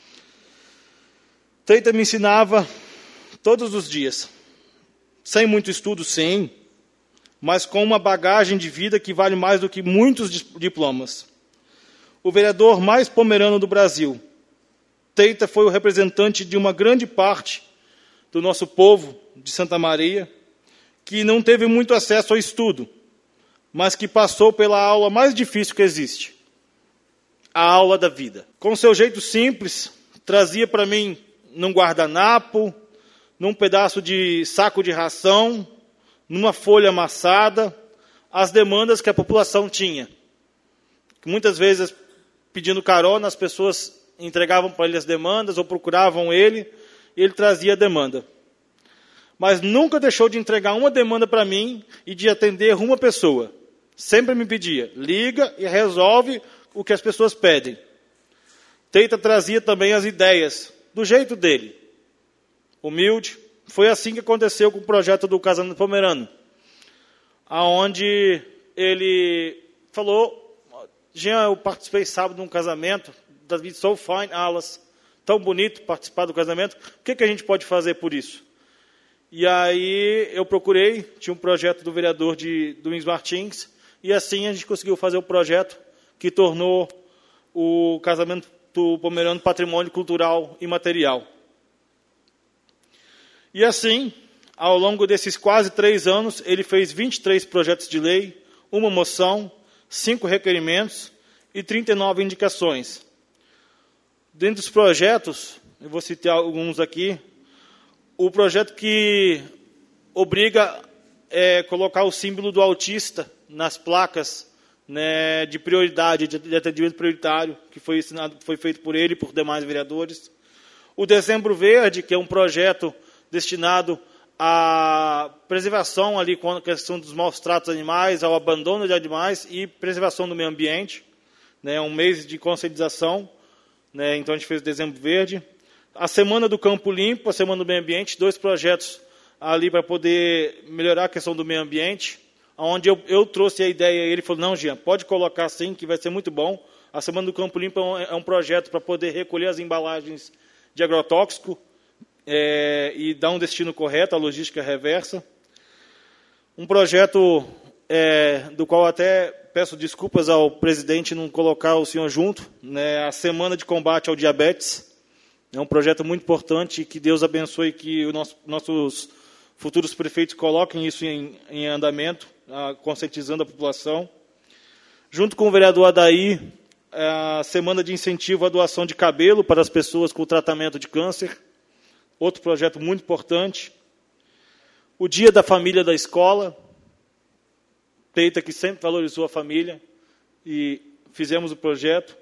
Teita me ensinava todos os dias, sem muito estudo, sim, mas com uma bagagem de vida que vale mais do que muitos diplomas. O vereador mais pomerano do Brasil, Teita foi o representante de uma grande parte do nosso povo de Santa Maria, que não teve muito acesso ao estudo, mas que passou pela aula mais difícil que existe, a aula da vida. Com seu jeito simples, trazia para mim, num guardanapo, num pedaço de saco de ração, numa folha amassada, as demandas que a população tinha. Muitas vezes, pedindo carona, as pessoas entregavam para ele as demandas ou procuravam ele, e ele trazia a demanda. Mas nunca deixou de entregar uma demanda para mim e de atender uma pessoa. Sempre me pedia, liga e resolve o que as pessoas pedem. Teita trazia também as ideias, do jeito dele. Humilde. Foi assim que aconteceu com o projeto do Casamento Pomerano, aonde ele falou, Jean, eu participei sábado de um casamento, David, so fine, Alas, tão bonito participar do casamento, o que a gente pode fazer por isso? E aí eu procurei, tinha um projeto do vereador de Domingos Martins, e assim a gente conseguiu fazer o projeto que tornou o Casamento Pomerano patrimônio cultural e material. E assim, ao longo desses quase 3 anos, ele fez 23 projetos de lei, uma moção, 5 requerimentos e 39 indicações. Dentro dos projetos, eu vou citar alguns aqui, o projeto que obriga a colocar o símbolo do autista nas placas, né, de prioridade, de atendimento prioritário, que foi feito por ele e por demais vereadores. O Dezembro Verde, que é um projeto destinado à preservação ali com a questão dos maus tratos animais, ao abandono de animais e preservação do meio ambiente, né, um mês de conscientização, né, então a gente fez o Dezembro Verde. A Semana do Campo Limpo, a Semana do Meio Ambiente, 2 projetos ali para poder melhorar a questão do meio ambiente, onde eu trouxe a ideia e ele falou, não, Jean, pode colocar sim, que vai ser muito bom. A Semana do Campo Limpo é um projeto para poder recolher as embalagens de agrotóxico, e dar um destino correto, a logística reversa. Um projeto do qual até peço desculpas ao presidente não colocar o senhor junto, né, a Semana de Combate ao Diabetes. É um projeto muito importante, que Deus abençoe, que nossos futuros prefeitos coloquem isso em andamento, conscientizando a população. Junto com o vereador Adair, a Semana de Incentivo à Doação de Cabelo para as pessoas com tratamento de câncer. Outro projeto muito importante. O Dia da Família da Escola. Teita, que sempre valorizou a família, e fizemos o projeto.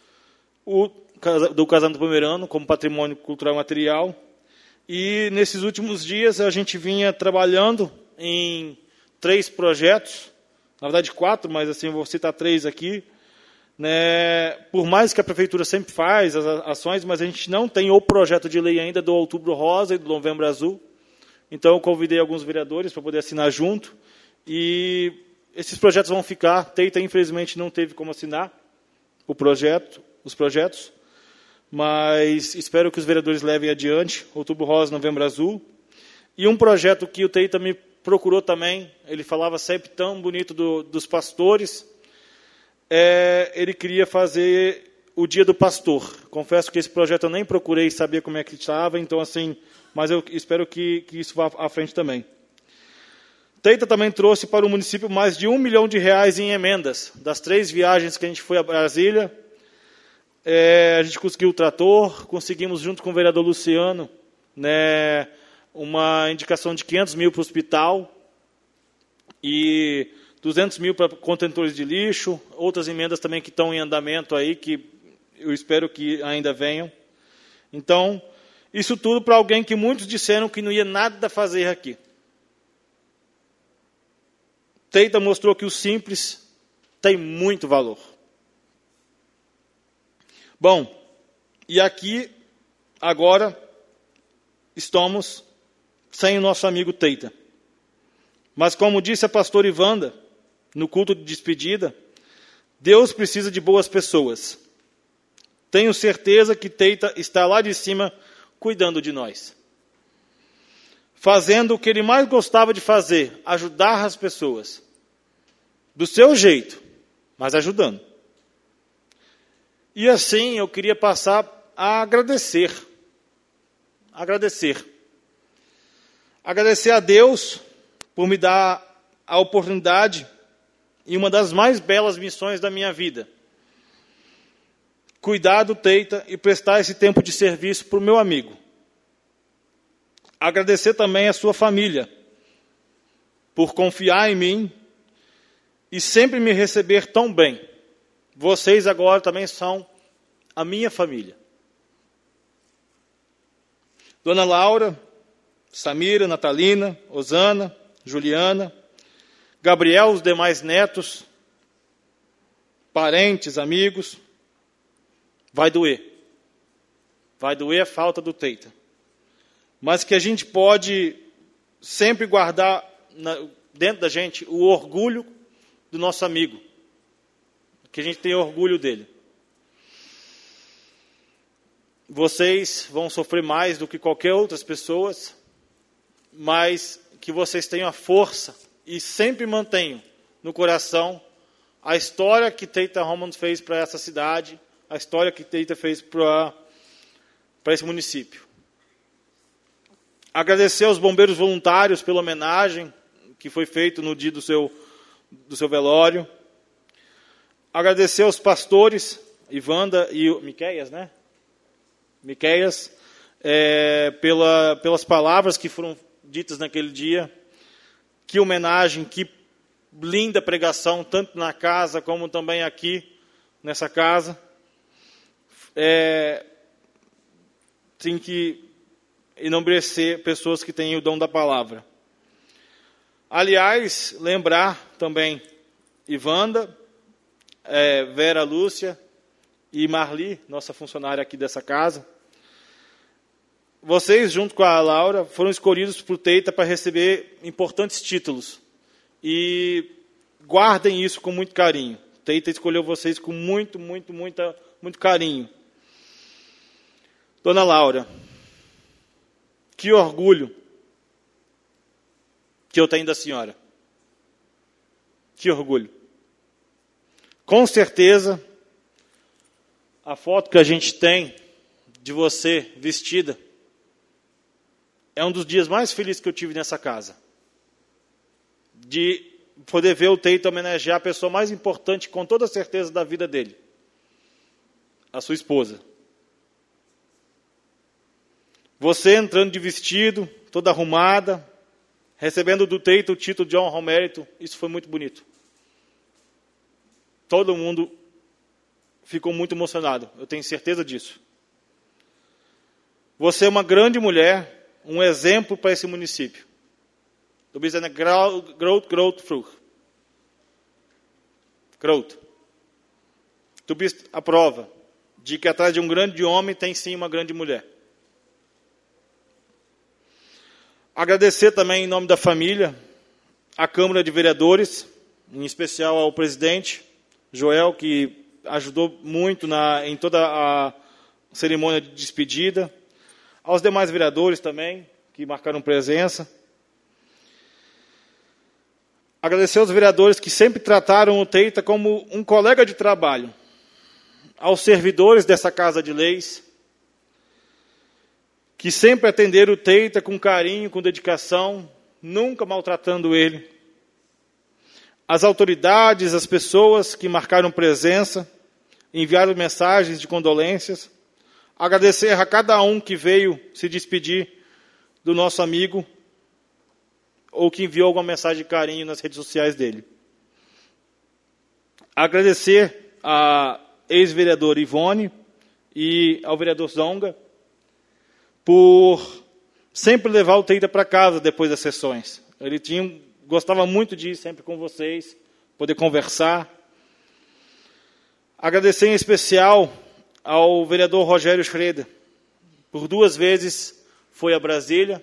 Do Casamento Pomerano, como patrimônio cultural material. E, nesses últimos dias, a gente vinha trabalhando em 3 projetos, na verdade 4, mas assim, vou citar 3 aqui. Né? Por mais que a prefeitura sempre faz as ações, mas a gente não tem o projeto de lei ainda do Outubro Rosa e do Novembro Azul. Então, eu convidei alguns vereadores para poder assinar junto. E esses projetos vão ficar. Teita, infelizmente, não teve como assinar os projetos. Mas espero que os vereadores levem adiante. Outubro Rosa, Novembro Azul. E um projeto que o Teita me procurou também. Ele falava sempre tão bonito dos pastores. Ele queria fazer o Dia do Pastor. Confesso que esse projeto eu nem procurei saber como é que estava, então assim, mas eu espero que isso vá à frente também. Teita também trouxe para o município mais de R$1 milhão em emendas. Das 3 viagens que a gente foi a Brasília, a gente conseguiu o trator, conseguimos junto com o vereador Luciano, né, uma indicação de 500 mil para o hospital e 200 mil para contentores de lixo, outras emendas também que estão em andamento aí, que eu espero que ainda venham. Então, isso tudo para alguém que muitos disseram que não ia nada fazer aqui. Teita mostrou que o simples tem muito valor. Bom, e aqui, agora, estamos sem o nosso amigo Teita. Mas como disse a pastora Ivanda, no culto de despedida, Deus precisa de boas pessoas. Tenho certeza que Teita está lá de cima cuidando de nós. Fazendo o que ele mais gostava de fazer, ajudar as pessoas. Do seu jeito, mas ajudando. E assim eu queria passar a agradecer. Agradecer a Deus por me dar a oportunidade e uma das mais belas missões da minha vida. Cuidar do Teita e prestar esse tempo de serviço para o meu amigo. Agradecer também a sua família por confiar em mim e sempre me receber tão bem. Vocês agora também são a minha família. Dona Laura, Samira, Natalina, Osana, Juliana, Gabriel, os demais netos, parentes, amigos, vai doer. Vai doer a falta do Teita. Mas que a gente pode sempre guardar dentro da gente o orgulho do nosso amigo. Que a gente tem orgulho dele. Vocês vão sofrer mais do que qualquer outras pessoas, mas que vocês tenham a força e sempre mantenham no coração a história que Teita Romans fez para essa cidade, a história que Teita fez para esse município. Agradecer aos bombeiros voluntários pela homenagem que foi feita no dia do seu velório. Agradecer aos pastores, Ivanda e Miqueias, né? Miqueias, pelas palavras que foram ditas naquele dia. Que homenagem, que linda pregação, tanto na casa como também aqui, nessa casa. Tem que enobrecer pessoas que têm o dom da palavra. Aliás, lembrar também Ivanda, Vera Lúcia e Marli, nossa funcionária aqui dessa casa. Vocês, junto com a Laura, foram escolhidos por Teita para receber importantes títulos. E guardem isso com muito carinho. Teita escolheu vocês com muito carinho. Dona Laura, que orgulho que eu tenho da senhora. Que orgulho. Com certeza, a foto que a gente tem de você vestida é um dos dias mais felizes que eu tive nessa casa. De poder ver o Teita homenagear a pessoa mais importante, com toda certeza, da vida dele. A sua esposa. Você entrando de vestido, toda arrumada, recebendo do Teita o título de honra ao mérito, isso foi muito bonito. Todo mundo ficou muito emocionado, eu tenho certeza disso. Você é uma grande mulher, um exemplo para esse município. Du bist eine grote Frau. Croto, tu viste a prova de que atrás de um grande homem tem sim uma grande mulher. Agradecer também em nome da família, à Câmara de Vereadores, em especial ao presidente Joel, que ajudou muito em toda a cerimônia de despedida, aos demais vereadores também, que marcaram presença. Agradecer aos vereadores que sempre trataram o Teita como um colega de trabalho, aos servidores dessa Casa de Leis, que sempre atenderam o Teita com carinho, com dedicação, nunca maltratando ele. As autoridades, as pessoas que marcaram presença, enviaram mensagens de condolências. Agradecer a cada um que veio se despedir do nosso amigo ou que enviou alguma mensagem de carinho nas redes sociais dele. Agradecer a ex-vereadora Ivone e ao vereador Zonga por sempre levar o Teita para casa depois das sessões. Ele gostava muito de ir sempre com vocês, poder conversar. Agradecer em especial ao vereador Rogério Schroeder. Por 2 vezes foi a Brasília,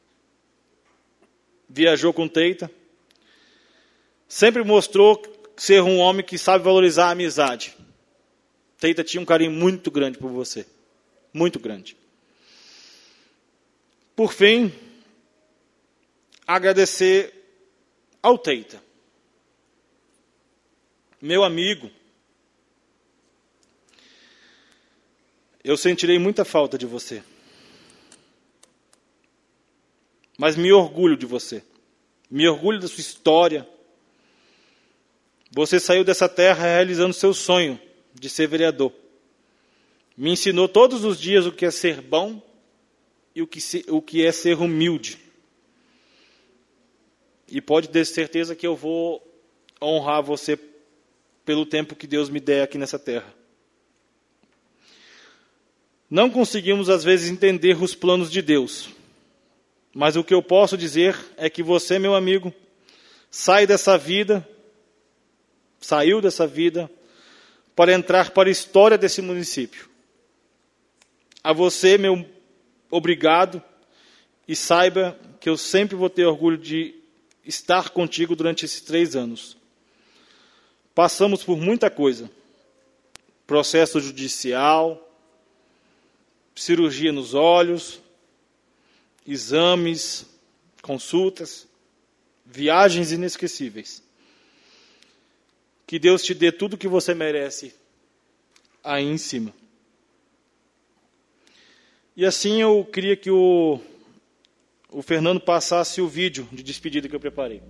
viajou com o Teita. Sempre mostrou ser um homem que sabe valorizar a amizade. Teita tinha um carinho muito grande por você. Muito grande. Por fim, agradecer ao Teita. Meu amigo, eu sentirei muita falta de você. Mas me orgulho de você. Me orgulho da sua história. Você saiu dessa terra realizando seu sonho de ser vereador. Me ensinou todos os dias o que é ser bom e o que é ser humilde. E pode ter certeza que eu vou honrar você pelo tempo que Deus me der aqui nessa terra. Não conseguimos, às vezes, entender os planos de Deus. Mas o que eu posso dizer é que você, meu amigo, saiu dessa vida para entrar para a história desse município. A você, meu obrigado, e saiba que eu sempre vou ter orgulho de estar contigo durante esses 3 anos. Passamos por muita coisa. Processo judicial, cirurgia nos olhos, exames, consultas, viagens inesquecíveis. Que Deus te dê tudo o que você merece aí em cima. E assim eu queria que o Fernando passasse o vídeo de despedida que eu preparei.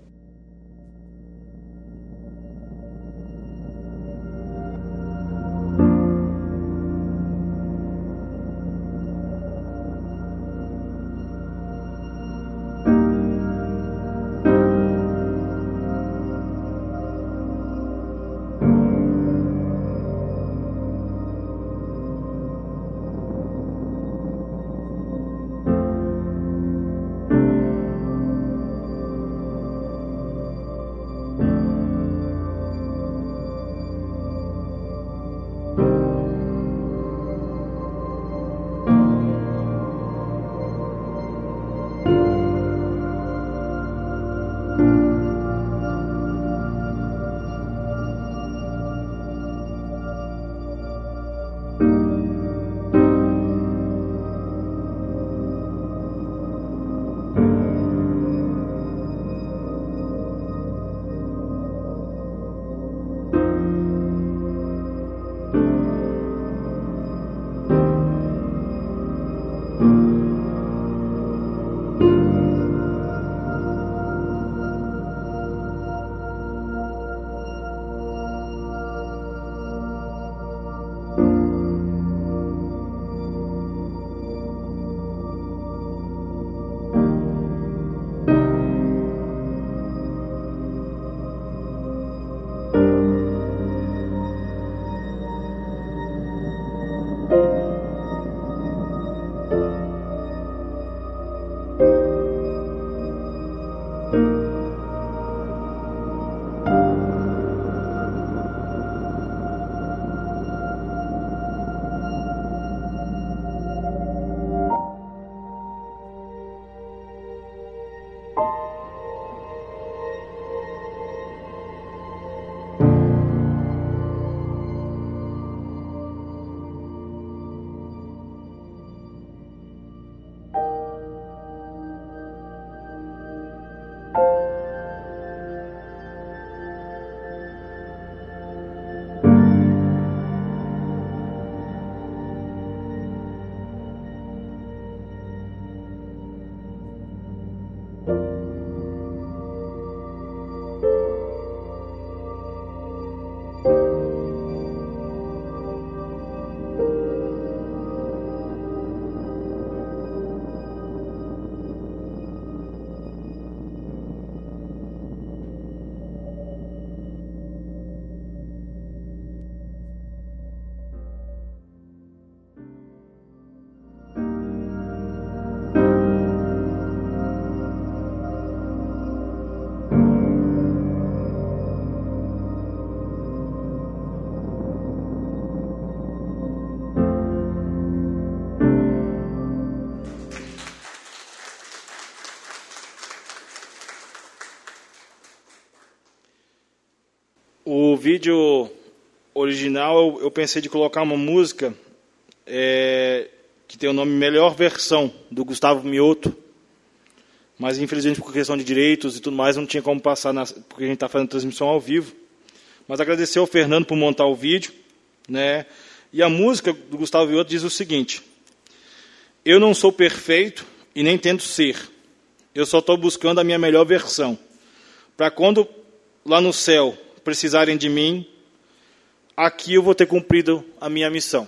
vídeo original, eu pensei de colocar uma música que tem o nome Melhor Versão, do Gustavo Mioto, mas infelizmente por questão de direitos e tudo mais, não tinha como passar, porque a gente está fazendo transmissão ao vivo. Mas agradecer ao Fernando por montar o vídeo, né? E a música do Gustavo Mioto diz o seguinte: eu não sou perfeito e nem tento ser, eu só estou buscando a minha melhor versão, para quando lá no céu precisarem de mim, aqui eu vou ter cumprido a minha missão.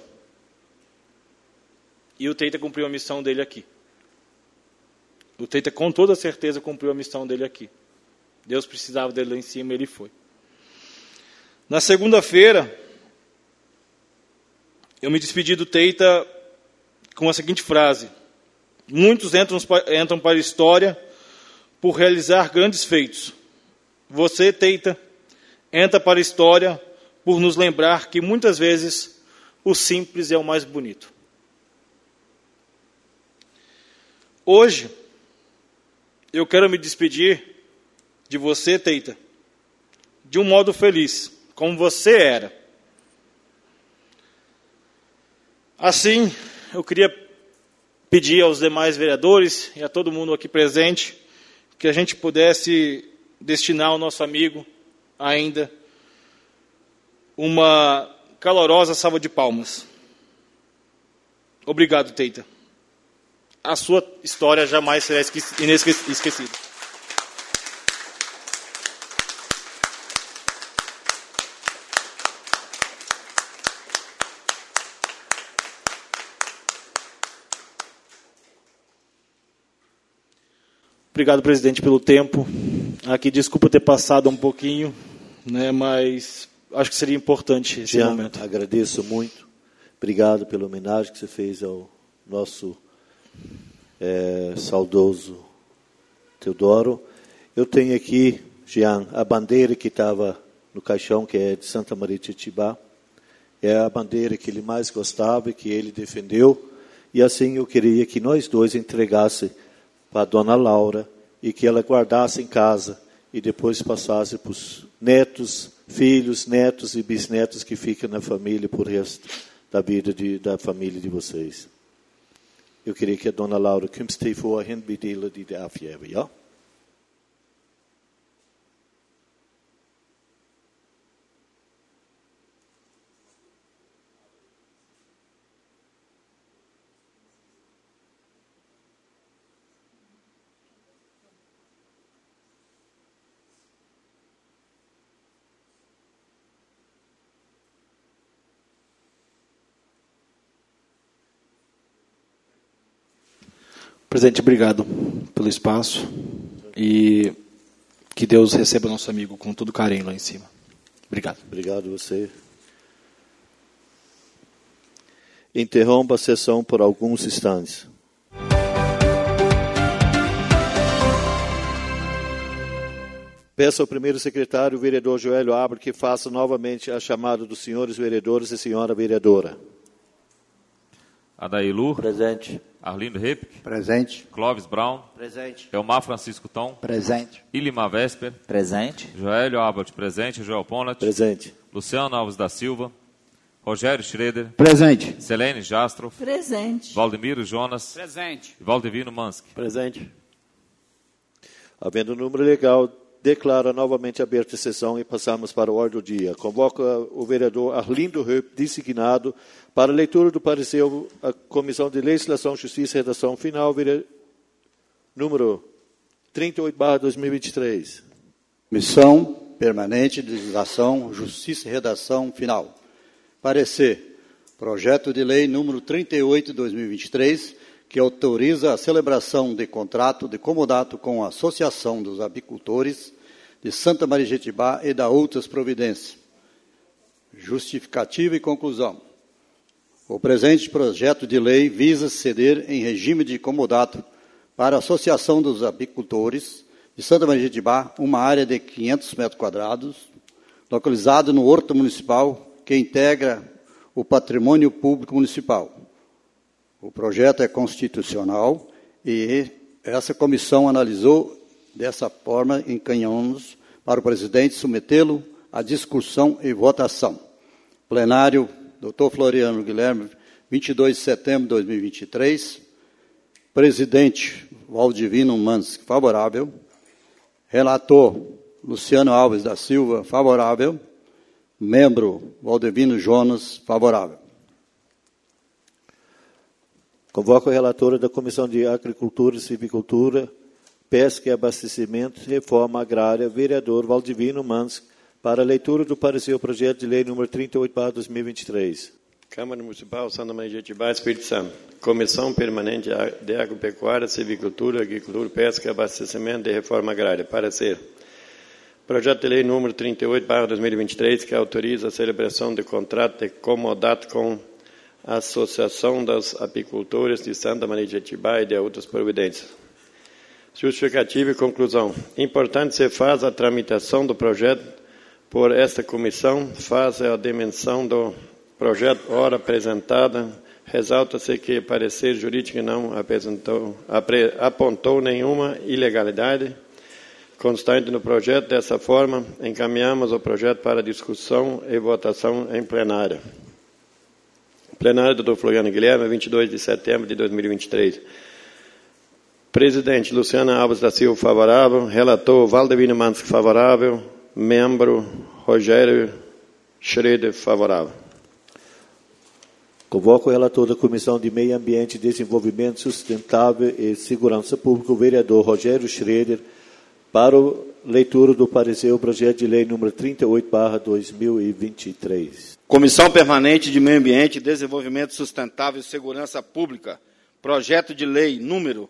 E o Teita cumpriu a missão dele aqui. O Teita com toda certeza cumpriu a missão dele aqui. Deus precisava dele lá em cima, ele foi. Na segunda-feira, eu me despedi do Teita com a seguinte frase: muitos entram para a história por realizar grandes feitos. Você, Teita, entra para a história por nos lembrar que muitas vezes o simples é o mais bonito. Hoje, eu quero me despedir de você, Teita, de um modo feliz, como você era. Assim, eu queria pedir aos demais vereadores e a todo mundo aqui presente que a gente pudesse destinar ao nosso amigo ainda uma calorosa salva de palmas. Obrigado, Teita. A sua história jamais será esquecida. Obrigado, presidente, pelo tempo. Aqui, desculpa ter passado um pouquinho, né, mas acho que seria importante esse momento. Agradeço muito. Obrigado pela homenagem que você fez ao nosso saudoso Teodoro. Eu tenho aqui, Jean, a bandeira que estava no caixão, que é de Santa Maria de Jetibá. É a bandeira que ele mais gostava e que ele defendeu. E assim eu queria que nós dois entregasse para a dona Laura e que ela guardasse em casa e depois passasse para os netos, filhos, netos e bisnetos que ficam na família por resto da vida da família de vocês. Eu queria que a dona Laura komst till få hänbedela de afgäve, ja? Presidente, obrigado pelo espaço e que Deus receba nosso amigo com todo carinho lá em cima. Obrigado. Obrigado a você. Interrompa a sessão por alguns instantes. Peço ao primeiro secretário, o vereador Joélio Abra, que faça novamente a chamada dos senhores vereadores e senhora vereadora. Adailu. Presente. Arlindo Repic. Presente. Clóvis Brown. Presente. Elmar Francisco Tom. Presente. Ilimar Vesper. Presente. Joélio Abalt, presente. Joel Ponat. Presente. Luciano Alves da Silva. Rogério Schroeder. Presente. Selene Jastroff. Presente. Valdemiro Jonas. Presente. E Valdevino Mansky. Presente. Havendo o número legal, declaro novamente aberta a sessão e passamos para o ordem do dia. Convoco o vereador Arlindo Repic, designado, para a leitura do parecer à Comissão de Legislação, Justiça e Redação Final, número 38/2023. Comissão Permanente de Legislação, Justiça e Redação Final. Parecer. Projeto de Lei número 38/2023, que autoriza a celebração de contrato de comodato com a Associação dos Apicultores de Santa Maria de Jetibá e da outras providências. Justificativa e conclusão. O presente projeto de lei visa ceder em regime de comodato para a Associação dos Apicultores de Santa Maria de Jetibá uma área de 500 metros quadrados, localizada no Horto Municipal, que integra o patrimônio público municipal. O projeto é constitucional e essa comissão analisou dessa forma, encaminhamos para o presidente submetê-lo a discussão e votação. Plenário, Dr. Floriano Guilherme, 22 de setembro de 2023. Presidente, Valdivino Mansky, favorável. Relator, Luciano Alves da Silva, favorável. Membro, Valdivino Jonas, favorável. Convoco a relatora da Comissão de Agricultura, Silvicultura, Pesca e Abastecimento e Reforma Agrária, vereador Valdivino Mansky, para a leitura do parecer ao projeto de lei número 38/2023. Câmara Municipal Santa Maria de Jetibá, Espírito Santo. Comissão Permanente de Agropecuária, Silvicultura, Agricultura, Pesca e Abastecimento e Reforma Agrária. Parecer. Projeto de lei número 38/2023, que autoriza a celebração de contrato de comodato com a Associação das Apicultores de Santa Maria de Jetibá e de outras providências. Justificativa e conclusão. Importante se faz a tramitação do projeto por esta comissão, faz a dimensão do projeto ora apresentada, ressalta-se que parecer jurídico não apontou nenhuma ilegalidade constante no projeto. Dessa forma, encaminhamos o projeto para discussão e votação em plenário. Plenário do Dr. Floriano Guilherme, 22 de setembro de 2023. Presidente, Luciana Alves da Silva, favorável. Relator, Valdivino Mansky, favorável. Membro, Rogério Schroeder, favorável. Convoco o relator da Comissão de Meio Ambiente, Desenvolvimento Sustentável e Segurança Pública, o vereador Rogério Schroeder, para a leitura do parecer ao projeto de lei número 38/2023. Comissão Permanente de Meio Ambiente, Desenvolvimento Sustentável e Segurança Pública, projeto de lei número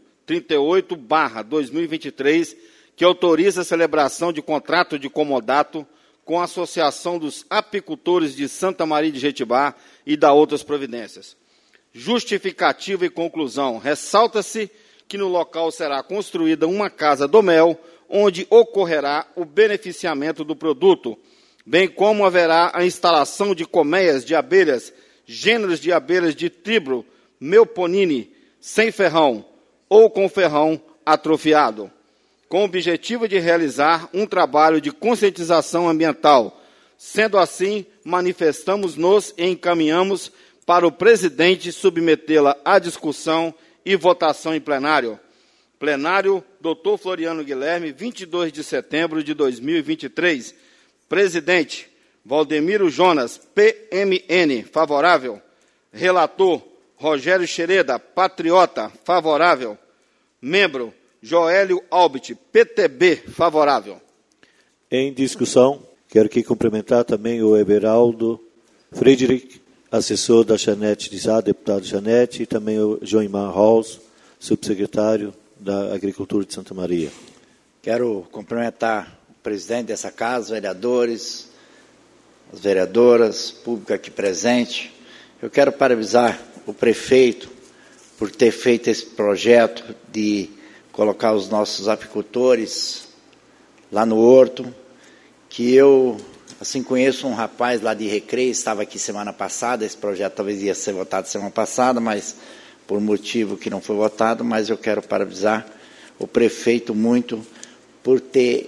38/2023, que autoriza a celebração de contrato de comodato com a Associação dos Apicultores de Santa Maria de Jetibá e da outras providências. Justificativa e conclusão. Ressalta-se que no local será construída uma casa do mel, onde ocorrerá o beneficiamento do produto, bem como haverá a instalação de colmeias de abelhas, gêneros de abelhas de tribro, Melponine, sem ferrão ou com ferrão atrofiado, com o objetivo de realizar um trabalho de conscientização ambiental. Sendo assim, manifestamos-nos e encaminhamos para o presidente submetê-la à discussão e votação em plenário. Plenário, Dr. Floriano Guilherme, 22 de setembro de 2023. Presidente, Valdemiro Jonas, PMN, favorável. Relator, Rogério Xereda, Patriota, favorável. Membro, Joélio Albit, PTB, favorável. Em discussão, quero aqui cumprimentar também o Everaldo Friedrich, assessor da Janete de Sá, deputado Janete, e também o Joimar Halls, subsecretário da Agricultura de Santa Maria. Quero cumprimentar o presidente dessa casa, vereadores, as vereadoras, público aqui presente. Eu quero parabenizar o prefeito por ter feito esse projeto de colocar os nossos apicultores lá no horto, que eu, assim, conheço um rapaz lá de Recreio, estava aqui semana passada, esse projeto talvez ia ser votado semana passada, mas por motivo que não foi votado, mas eu quero parabenizar o prefeito muito por ter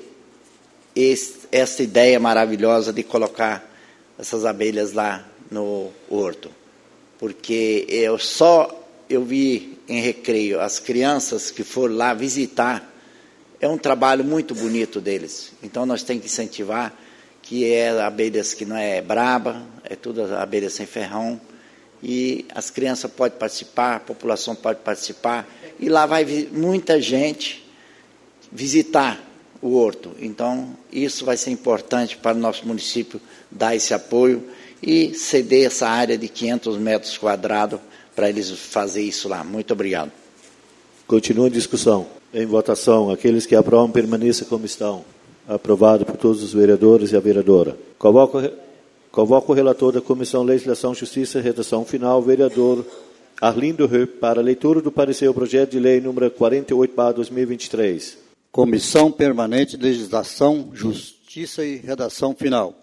essa ideia maravilhosa de colocar essas abelhas lá no horto. Porque eu vi em Recreio as crianças que foram lá visitar, é um trabalho muito bonito deles. Então nós temos que incentivar, que é abelhas que não é braba, é tudo abelhas sem ferrão, e as crianças podem participar, a população pode participar, e lá vai muita gente visitar o horto. Então, isso vai ser importante para o nosso município dar esse apoio e ceder essa área de 500 metros quadrados para eles fazer isso lá. Muito obrigado. Continua a discussão. Em votação, aqueles que aprovam permaneçam como estão. Aprovado por todos os vereadores e a vereadora. Convoco o relator da Comissão Legislação, Justiça e Redação Final, vereador Arlindo Höpp, para a leitura do parecer ao projeto de lei número 48/2023. Comissão Permanente de Legislação, Justiça e Redação Final.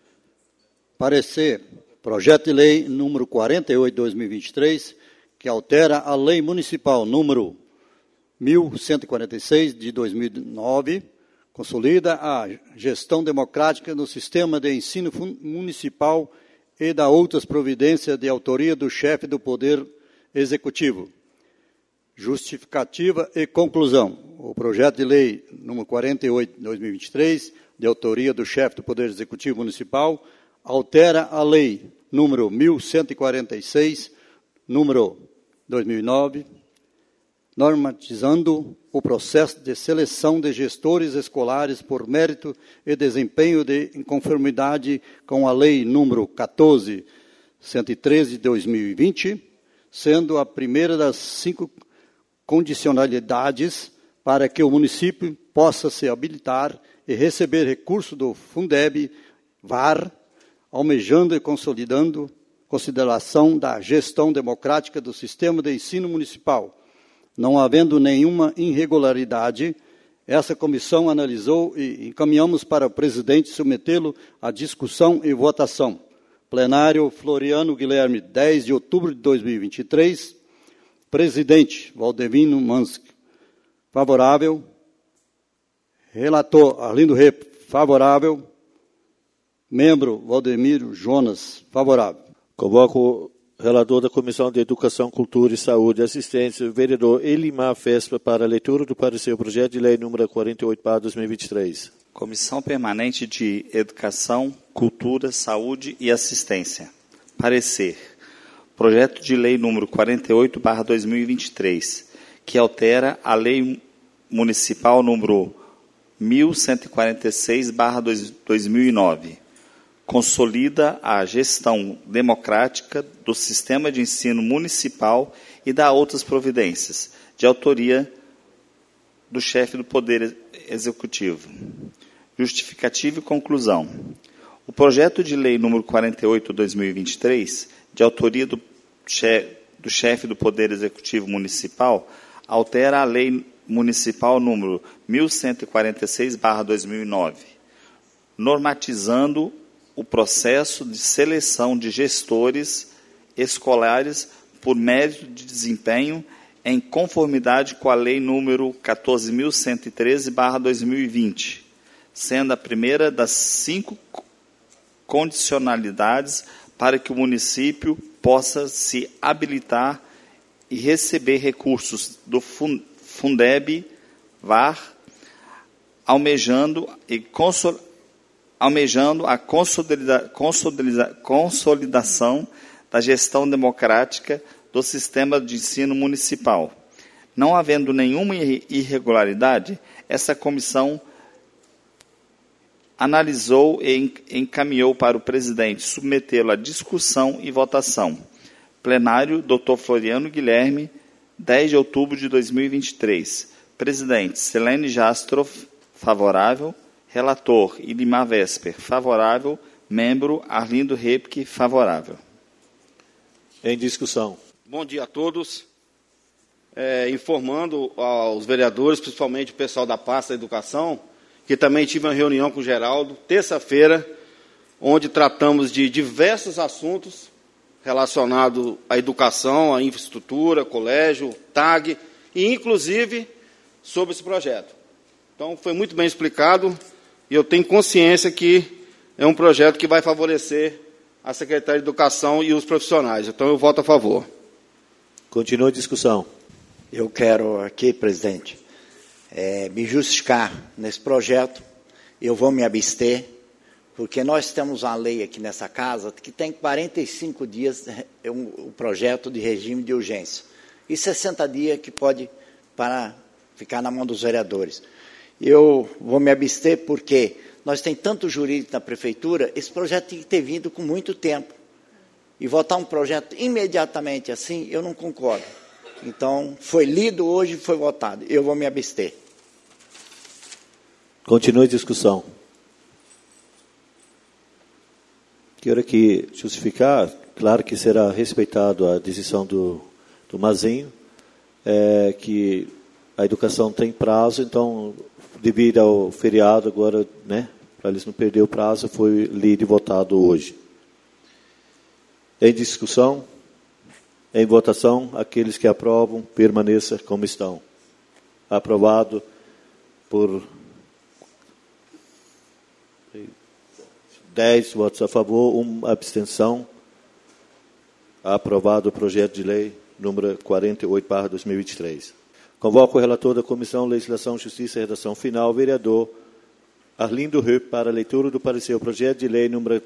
Parecer, projeto de lei número 48/2023, que altera a Lei Municipal número 1146 de 2009, consolida a gestão democrática no sistema de ensino municipal e dá outras providências de autoria do chefe do Poder Executivo. Justificativa e conclusão. O projeto de lei número 48 de 2023, de autoria do chefe do Poder Executivo Municipal, altera a lei número 1146, número 2009, normatizando o processo de seleção de gestores escolares por mérito e desempenho em conformidade com a lei número 14.113 de 2020, sendo a primeira das 5 condicionalidades para que o município possa se habilitar e receber recurso do Fundeb-VAR, almejando e consolidando consideração da gestão democrática do sistema de ensino municipal. Não havendo nenhuma irregularidade, essa comissão analisou e encaminhamos para o presidente submetê-lo à discussão e votação. Plenário Floriano Guilherme, 10 de outubro de 2023. Presidente Valdemino Manski, favorável. Relator Arlindo Rep, favorável. Membro Valdemiro Jonas, favorável. Convoco o relator da Comissão de Educação, Cultura e Saúde e Assistência, o vereador Elimar Vespa, para a leitura do parecer do projeto de lei número 48/2023. Comissão Permanente de Educação, Cultura, Saúde e Assistência. Parecer. Projeto de lei número 48/2023, que altera a lei municipal número 1146/2009. Consolida a gestão democrática do sistema de ensino municipal e dá outras providências, de autoria do chefe do Poder Executivo. Justificativa e conclusão. O projeto de lei número 48/2023, de autoria do chefe do Poder Executivo Municipal, altera a lei municipal número 1146/2009, normatizando o processo de seleção de gestores escolares por mérito de desempenho em conformidade com a lei número 14.113/2020, sendo a primeira das 5 condicionalidades para que o município possa se habilitar e receber recursos do Fundeb-VAR, almejando a consolidação da gestão democrática do sistema de ensino municipal. Não havendo nenhuma irregularidade, essa comissão analisou e encaminhou para o presidente submetê-lo à discussão e votação. Plenário, Dr. Floriano Guilherme, 10 de outubro de 2023. Presidente, Selene Jastroff, favorável. Relator, Ilimar Vesper, favorável. Membro, Arlindo Repke, favorável. Em discussão. Bom dia a todos. Informando aos vereadores, principalmente o pessoal da pasta da educação, que também tive uma reunião com o Geraldo, terça-feira, onde tratamos de diversos assuntos relacionados à educação, à infraestrutura, colégio, TAG, e inclusive sobre esse projeto. Então, foi muito bem explicado, e eu tenho consciência que é um projeto que vai favorecer a Secretaria de Educação e os profissionais. Então, eu voto a favor. Continua a discussão. Eu quero aqui, presidente, me justificar nesse projeto. Eu vou me abster, porque nós temos uma lei aqui nessa casa que tem 45 dias o projeto de regime de urgência e 60 dias que pode ficar na mão dos vereadores. Eu vou me abster porque nós temos tanto jurídico na prefeitura, esse projeto tem que ter vindo com muito tempo. E votar um projeto imediatamente assim, eu não concordo. Então, foi lido hoje e foi votado. Eu vou me abster. Continue a discussão. Quero aqui justificar, claro que será respeitado a decisão do Mazinho, que a educação tem prazo, então, devido ao feriado agora, né, para eles não perderem o prazo, foi lido e votado hoje. Em discussão, em votação, aqueles que aprovam, permaneça como estão. Aprovado por 10 votos a favor, 1 abstenção. Aprovado o projeto de lei número 48/2023. Convoco o relator da Comissão Legislação, Justiça e Redação Final, vereador Arlindo Rupp, para a leitura do parecer o projeto de lei número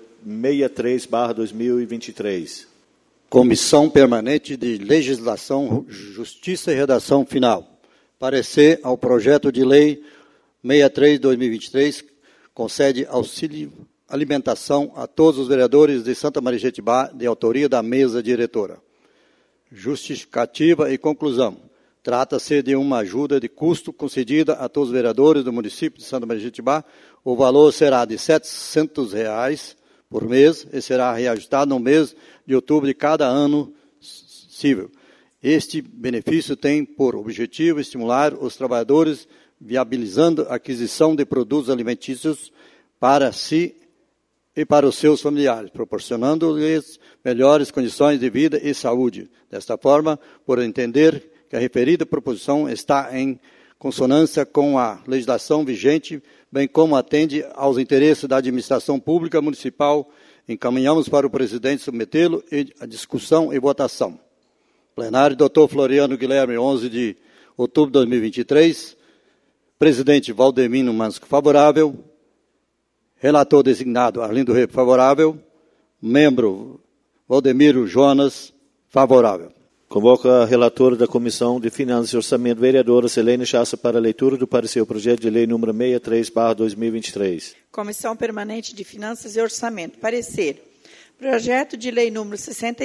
63/2023. Comissão Permanente de Legislação, Justiça e Redação Final. Parecer ao projeto de lei 63/2023, concede auxílio alimentação a todos os vereadores de Santa Maria de Jetibá, de autoria da mesa diretora. Justificativa e conclusão. Trata-se de uma ajuda de custo concedida a todos os vereadores do município de Santa Maria de Jetibá. O valor será de R$ 700 por mês e será reajustado no mês de outubro de cada ano civil. Este benefício tem por objetivo estimular os trabalhadores, viabilizando a aquisição de produtos alimentícios para si e para os seus familiares, proporcionando-lhes melhores condições de vida e saúde. Desta forma, por entender que a referida proposição está em consonância com a legislação vigente, bem como atende aos interesses da administração pública municipal, encaminhamos para o presidente submetê-lo a discussão e votação. Plenário, Dr. Floriano Guilherme, 11 de outubro de 2023. Presidente Valdemino Mansco, favorável. Relator designado Arlindo Rupp, favorável. Membro Valdemiro Jonas, favorável. Convoco a relatora da Comissão de Finanças e Orçamento, vereadora Selene Chassa, para a leitura do parecer o projeto de lei número 63/2023. Comissão Permanente de Finanças e Orçamento. Parecer. Projeto de lei número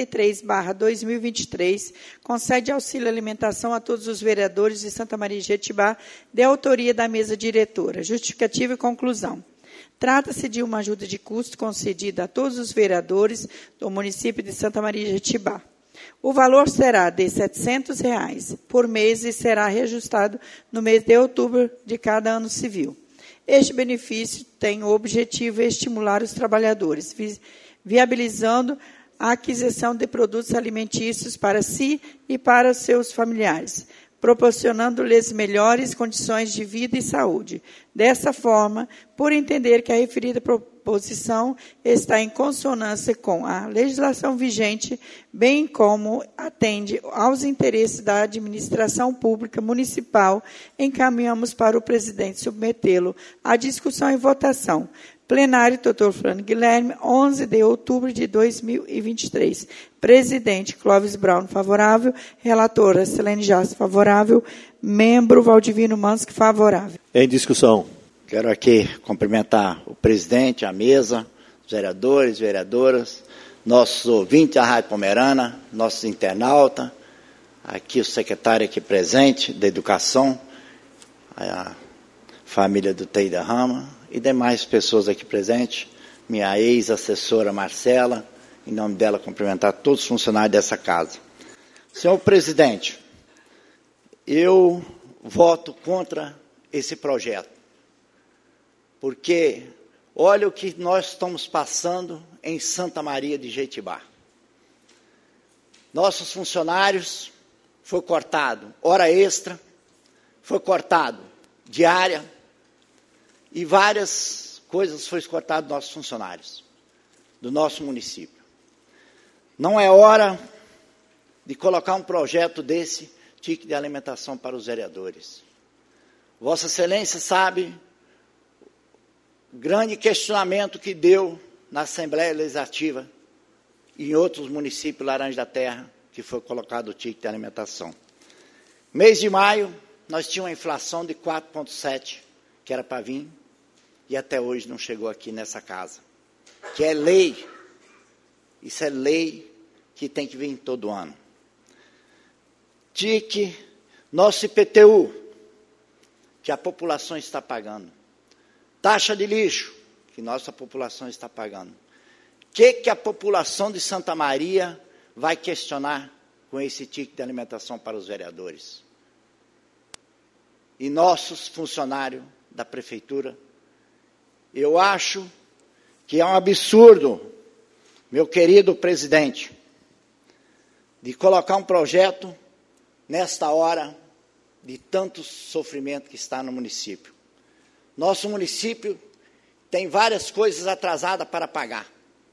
63/2023 concede auxílio alimentação a todos os vereadores de Santa Maria de Jetibá, de autoria da mesa diretora. Justificativa e conclusão. Trata-se de uma ajuda de custo concedida a todos os vereadores do município de Santa Maria de Jetibá. O valor será de R$ 700 por mês e será reajustado no mês de outubro de cada ano civil. Este benefício tem o objetivo de estimular os trabalhadores, viabilizando a aquisição de produtos alimentícios para si e para os seus familiares, proporcionando-lhes melhores condições de vida e saúde. Dessa forma, por entender que a referida proposição está em consonância com a legislação vigente, bem como atende aos interesses da administração pública municipal, encaminhamos para o presidente submetê-lo à discussão e votação. Plenário, Dr. Floriano Guilherme, 11 de outubro de 2023. Presidente Clóvis Brown, favorável. Relatora Selene Chassa, favorável. Membro Valdivino Mansco, favorável. Em discussão. Quero aqui cumprimentar o presidente, a mesa, os vereadores, vereadoras, nossos ouvintes da Rádio Pomerana, nossos internautas, aqui o secretário aqui presente da Educação, a família do Teida Rama, e demais pessoas aqui presentes, minha ex-assessora Marcela, em nome dela cumprimentar todos os funcionários dessa casa. Senhor presidente, eu voto contra esse projeto, porque olha o que nós estamos passando em Santa Maria de Jetibá. Nossos funcionários foi cortado hora extra, foi cortado diária, e várias coisas foram cortadas dos nossos funcionários, do nosso município. Não é hora de colocar um projeto desse ticket de alimentação para os vereadores. Vossa Excelência sabe o grande questionamento que deu na Assembleia Legislativa e em outros municípios Laranja da Terra, que foi colocado o ticket de alimentação. Mês de maio, nós tínhamos uma inflação de 4,7%, que era para vir, e até hoje não chegou aqui nessa casa. Que é lei. Isso é lei que tem que vir todo ano. TIC, nosso IPTU, que a população está pagando. Taxa de lixo, que nossa população está pagando. O que a população de Santa Maria vai questionar com esse TIC de alimentação para os vereadores? E nossos funcionários da prefeitura, eu acho que é um absurdo, meu querido presidente, de colocar um projeto nesta hora de tanto sofrimento que está no município. Nosso município tem várias coisas atrasadas para pagar.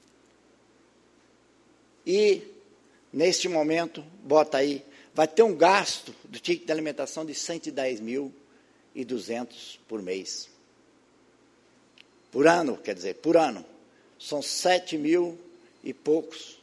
E, neste momento, bota aí, vai ter um gasto do ticket de alimentação de 110.200 por mês. Por ano, quer dizer, por ano. São 7 mil e poucos,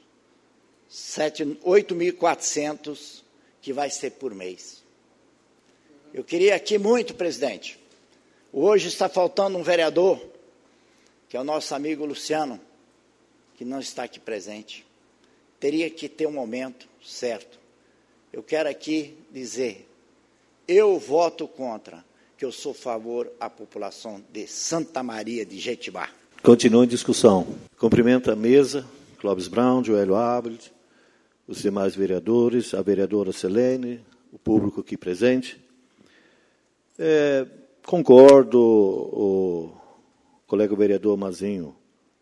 8.400 que vai ser por mês. Eu queria aqui muito, presidente, hoje está faltando um vereador, que é o nosso amigo Luciano, que não está aqui presente. Teria que ter um momento certo. Eu quero aqui dizer, eu voto contra, que eu sou a favor à população de Santa Maria de Jetibá. Continua em discussão. Cumprimento a mesa, Clóvis Brown, Joelho Abel, os demais vereadores, a vereadora Selene, o público aqui presente. Concordo, o colega vereador Mazinho,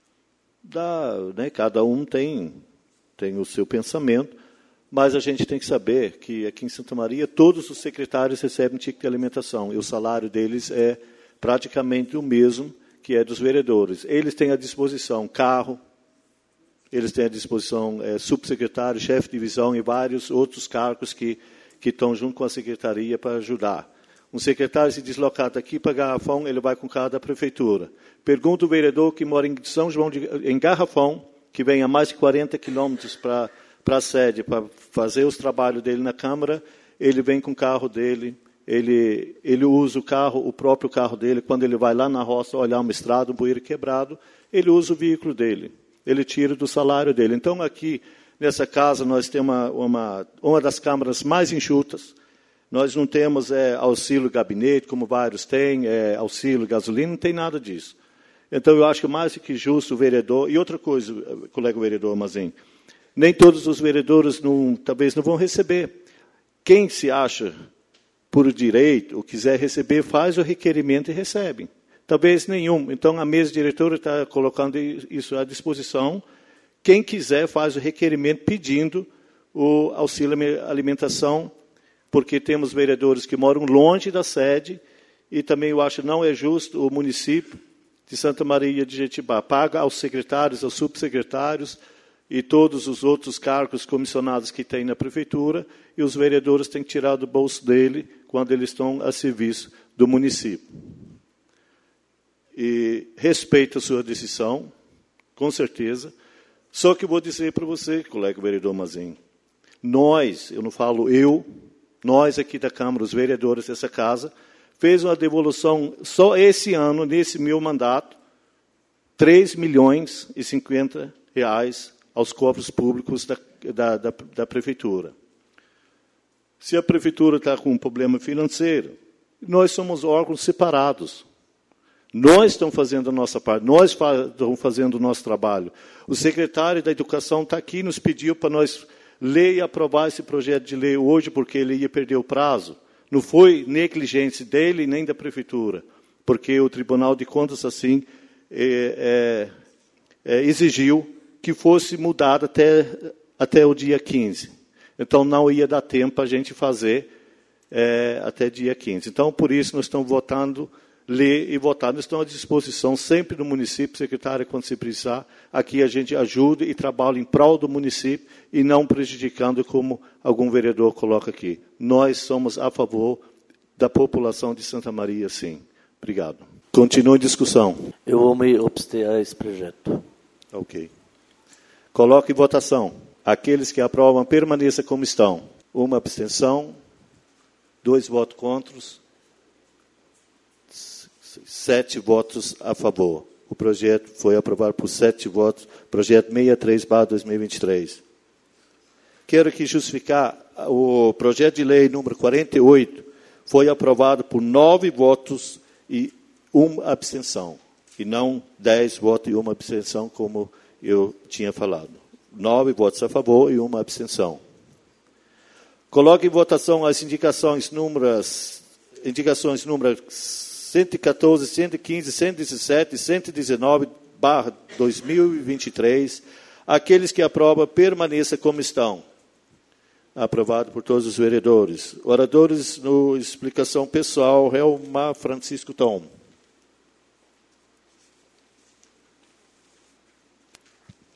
cada um tem o seu pensamento, mas a gente tem que saber que aqui em Santa Maria todos os secretários recebem ticket de alimentação e o salário deles é praticamente o mesmo que é dos vereadores. Eles têm à disposição carro, eles têm à disposição subsecretário, chefe de divisão e vários outros cargos que estão junto com a secretaria para ajudar. Um secretário se deslocar daqui para Garrafão, ele vai com o carro da prefeitura. Pergunta o vereador que mora em São João, em Garrafão, que vem a mais de 40 quilômetros para a sede, para fazer os trabalhos dele na Câmara, ele vem com o carro dele, ele usa o próprio carro dele, quando ele vai lá na roça olhar uma estrada, um bueiro quebrado, ele usa o veículo dele, ele tira do salário dele. Então, aqui, nessa casa, nós temos uma das câmaras mais enxutas. Nós não temos auxílio gabinete, como vários têm, auxílio gasolina, não tem nada disso. Então, eu acho que mais do que justo o vereador... E outra coisa, colega vereador Mazinho, nem todos os vereadores talvez não vão receber. Quem se acha por direito ou quiser receber, faz o requerimento e recebe. Talvez nenhum. Então, a mesa diretora está colocando isso à disposição. Quem quiser faz o requerimento pedindo o auxílio alimentação, porque temos vereadores que moram longe da sede e também eu acho que não é justo o município de Santa Maria de Jetibá paga aos secretários, aos subsecretários e todos os outros cargos comissionados que tem na prefeitura e os vereadores têm que tirar do bolso dele quando eles estão a serviço do município. E respeito a sua decisão, com certeza. Só que vou dizer para você, colega vereador Mazinho, eu não falo eu, nós aqui da Câmara, os vereadores dessa casa, fez uma devolução, só esse ano, nesse meu mandato, 3.050.000 reais aos cofres públicos da prefeitura. Se a prefeitura está com um problema financeiro, nós somos órgãos separados. Nós estamos fazendo a nossa parte, nós estamos fazendo o nosso trabalho. O secretário da Educação está aqui, nos pediu para nós ler e aprovar esse projeto de lei hoje, porque ele ia perder o prazo. Não foi negligência dele nem da prefeitura, porque o Tribunal de Contas assim exigiu que fosse mudado até o dia 15. Então, não ia dar tempo para a gente fazer até dia 15. Então, por isso, nós estamos votando, ler e votar. Nós estamos à disposição sempre do município, secretária, quando se precisar. Aqui a gente ajuda e trabalha em prol do município e não prejudicando, como algum vereador coloca aqui. Nós somos a favor da população de Santa Maria, sim. Obrigado. Continua em discussão. Eu vou me abster a esse projeto. Ok. Coloque em votação. Aqueles que aprovam, permaneça como estão. 1 abstenção, 2 votos contra, 7 votos a favor. O projeto foi aprovado por 7 votos. Projeto 63/2023. Quero aqui justificar, o projeto de lei número 48 foi aprovado por 9 votos e 1 abstenção. E não 10 votos e 1 abstenção, como eu tinha falado. 9 votos a favor e 1 abstenção. Coloque em votação as indicações número 114, 115, 117 e 119/2023. Aqueles que aprovam, permaneça como estão. Aprovado por todos os vereadores. Oradores, no explicação pessoal, Helma Francisco Tom.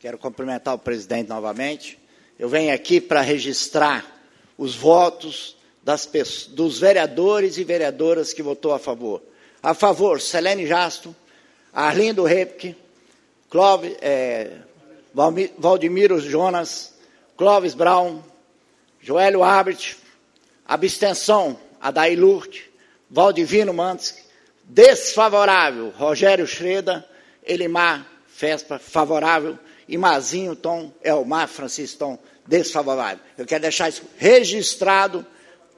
Quero cumprimentar o presidente novamente. Eu venho aqui para registrar os votos dos vereadores e vereadoras que votou a favor. A favor, Selene Jasto, Arlindo Repke, Valdemiro Jonas, Clóvis Brown, Joélio Abert, abstenção, Adair Lurk, Valdivino Mantes, desfavorável, Rogério Schreda, Elimar Fespa, favorável, e Mazinho Tom, Elmar Francisco Tom, desfavorável. Eu quero deixar isso registrado.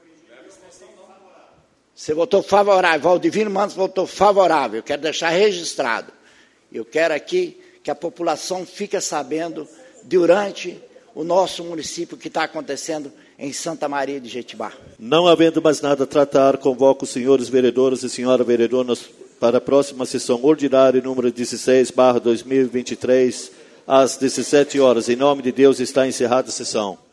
Você votou favorável, Valdivino Mantes votou favorável, eu quero deixar registrado. Eu quero aqui que a população fique sabendo durante o nosso município que está acontecendo em Santa Maria de Jetibá. Não havendo mais nada a tratar, convoco os senhores vereadores e senhora vereadora para a próxima sessão ordinária, número 16/2023, às 17 horas. Em nome de Deus, está encerrada a sessão.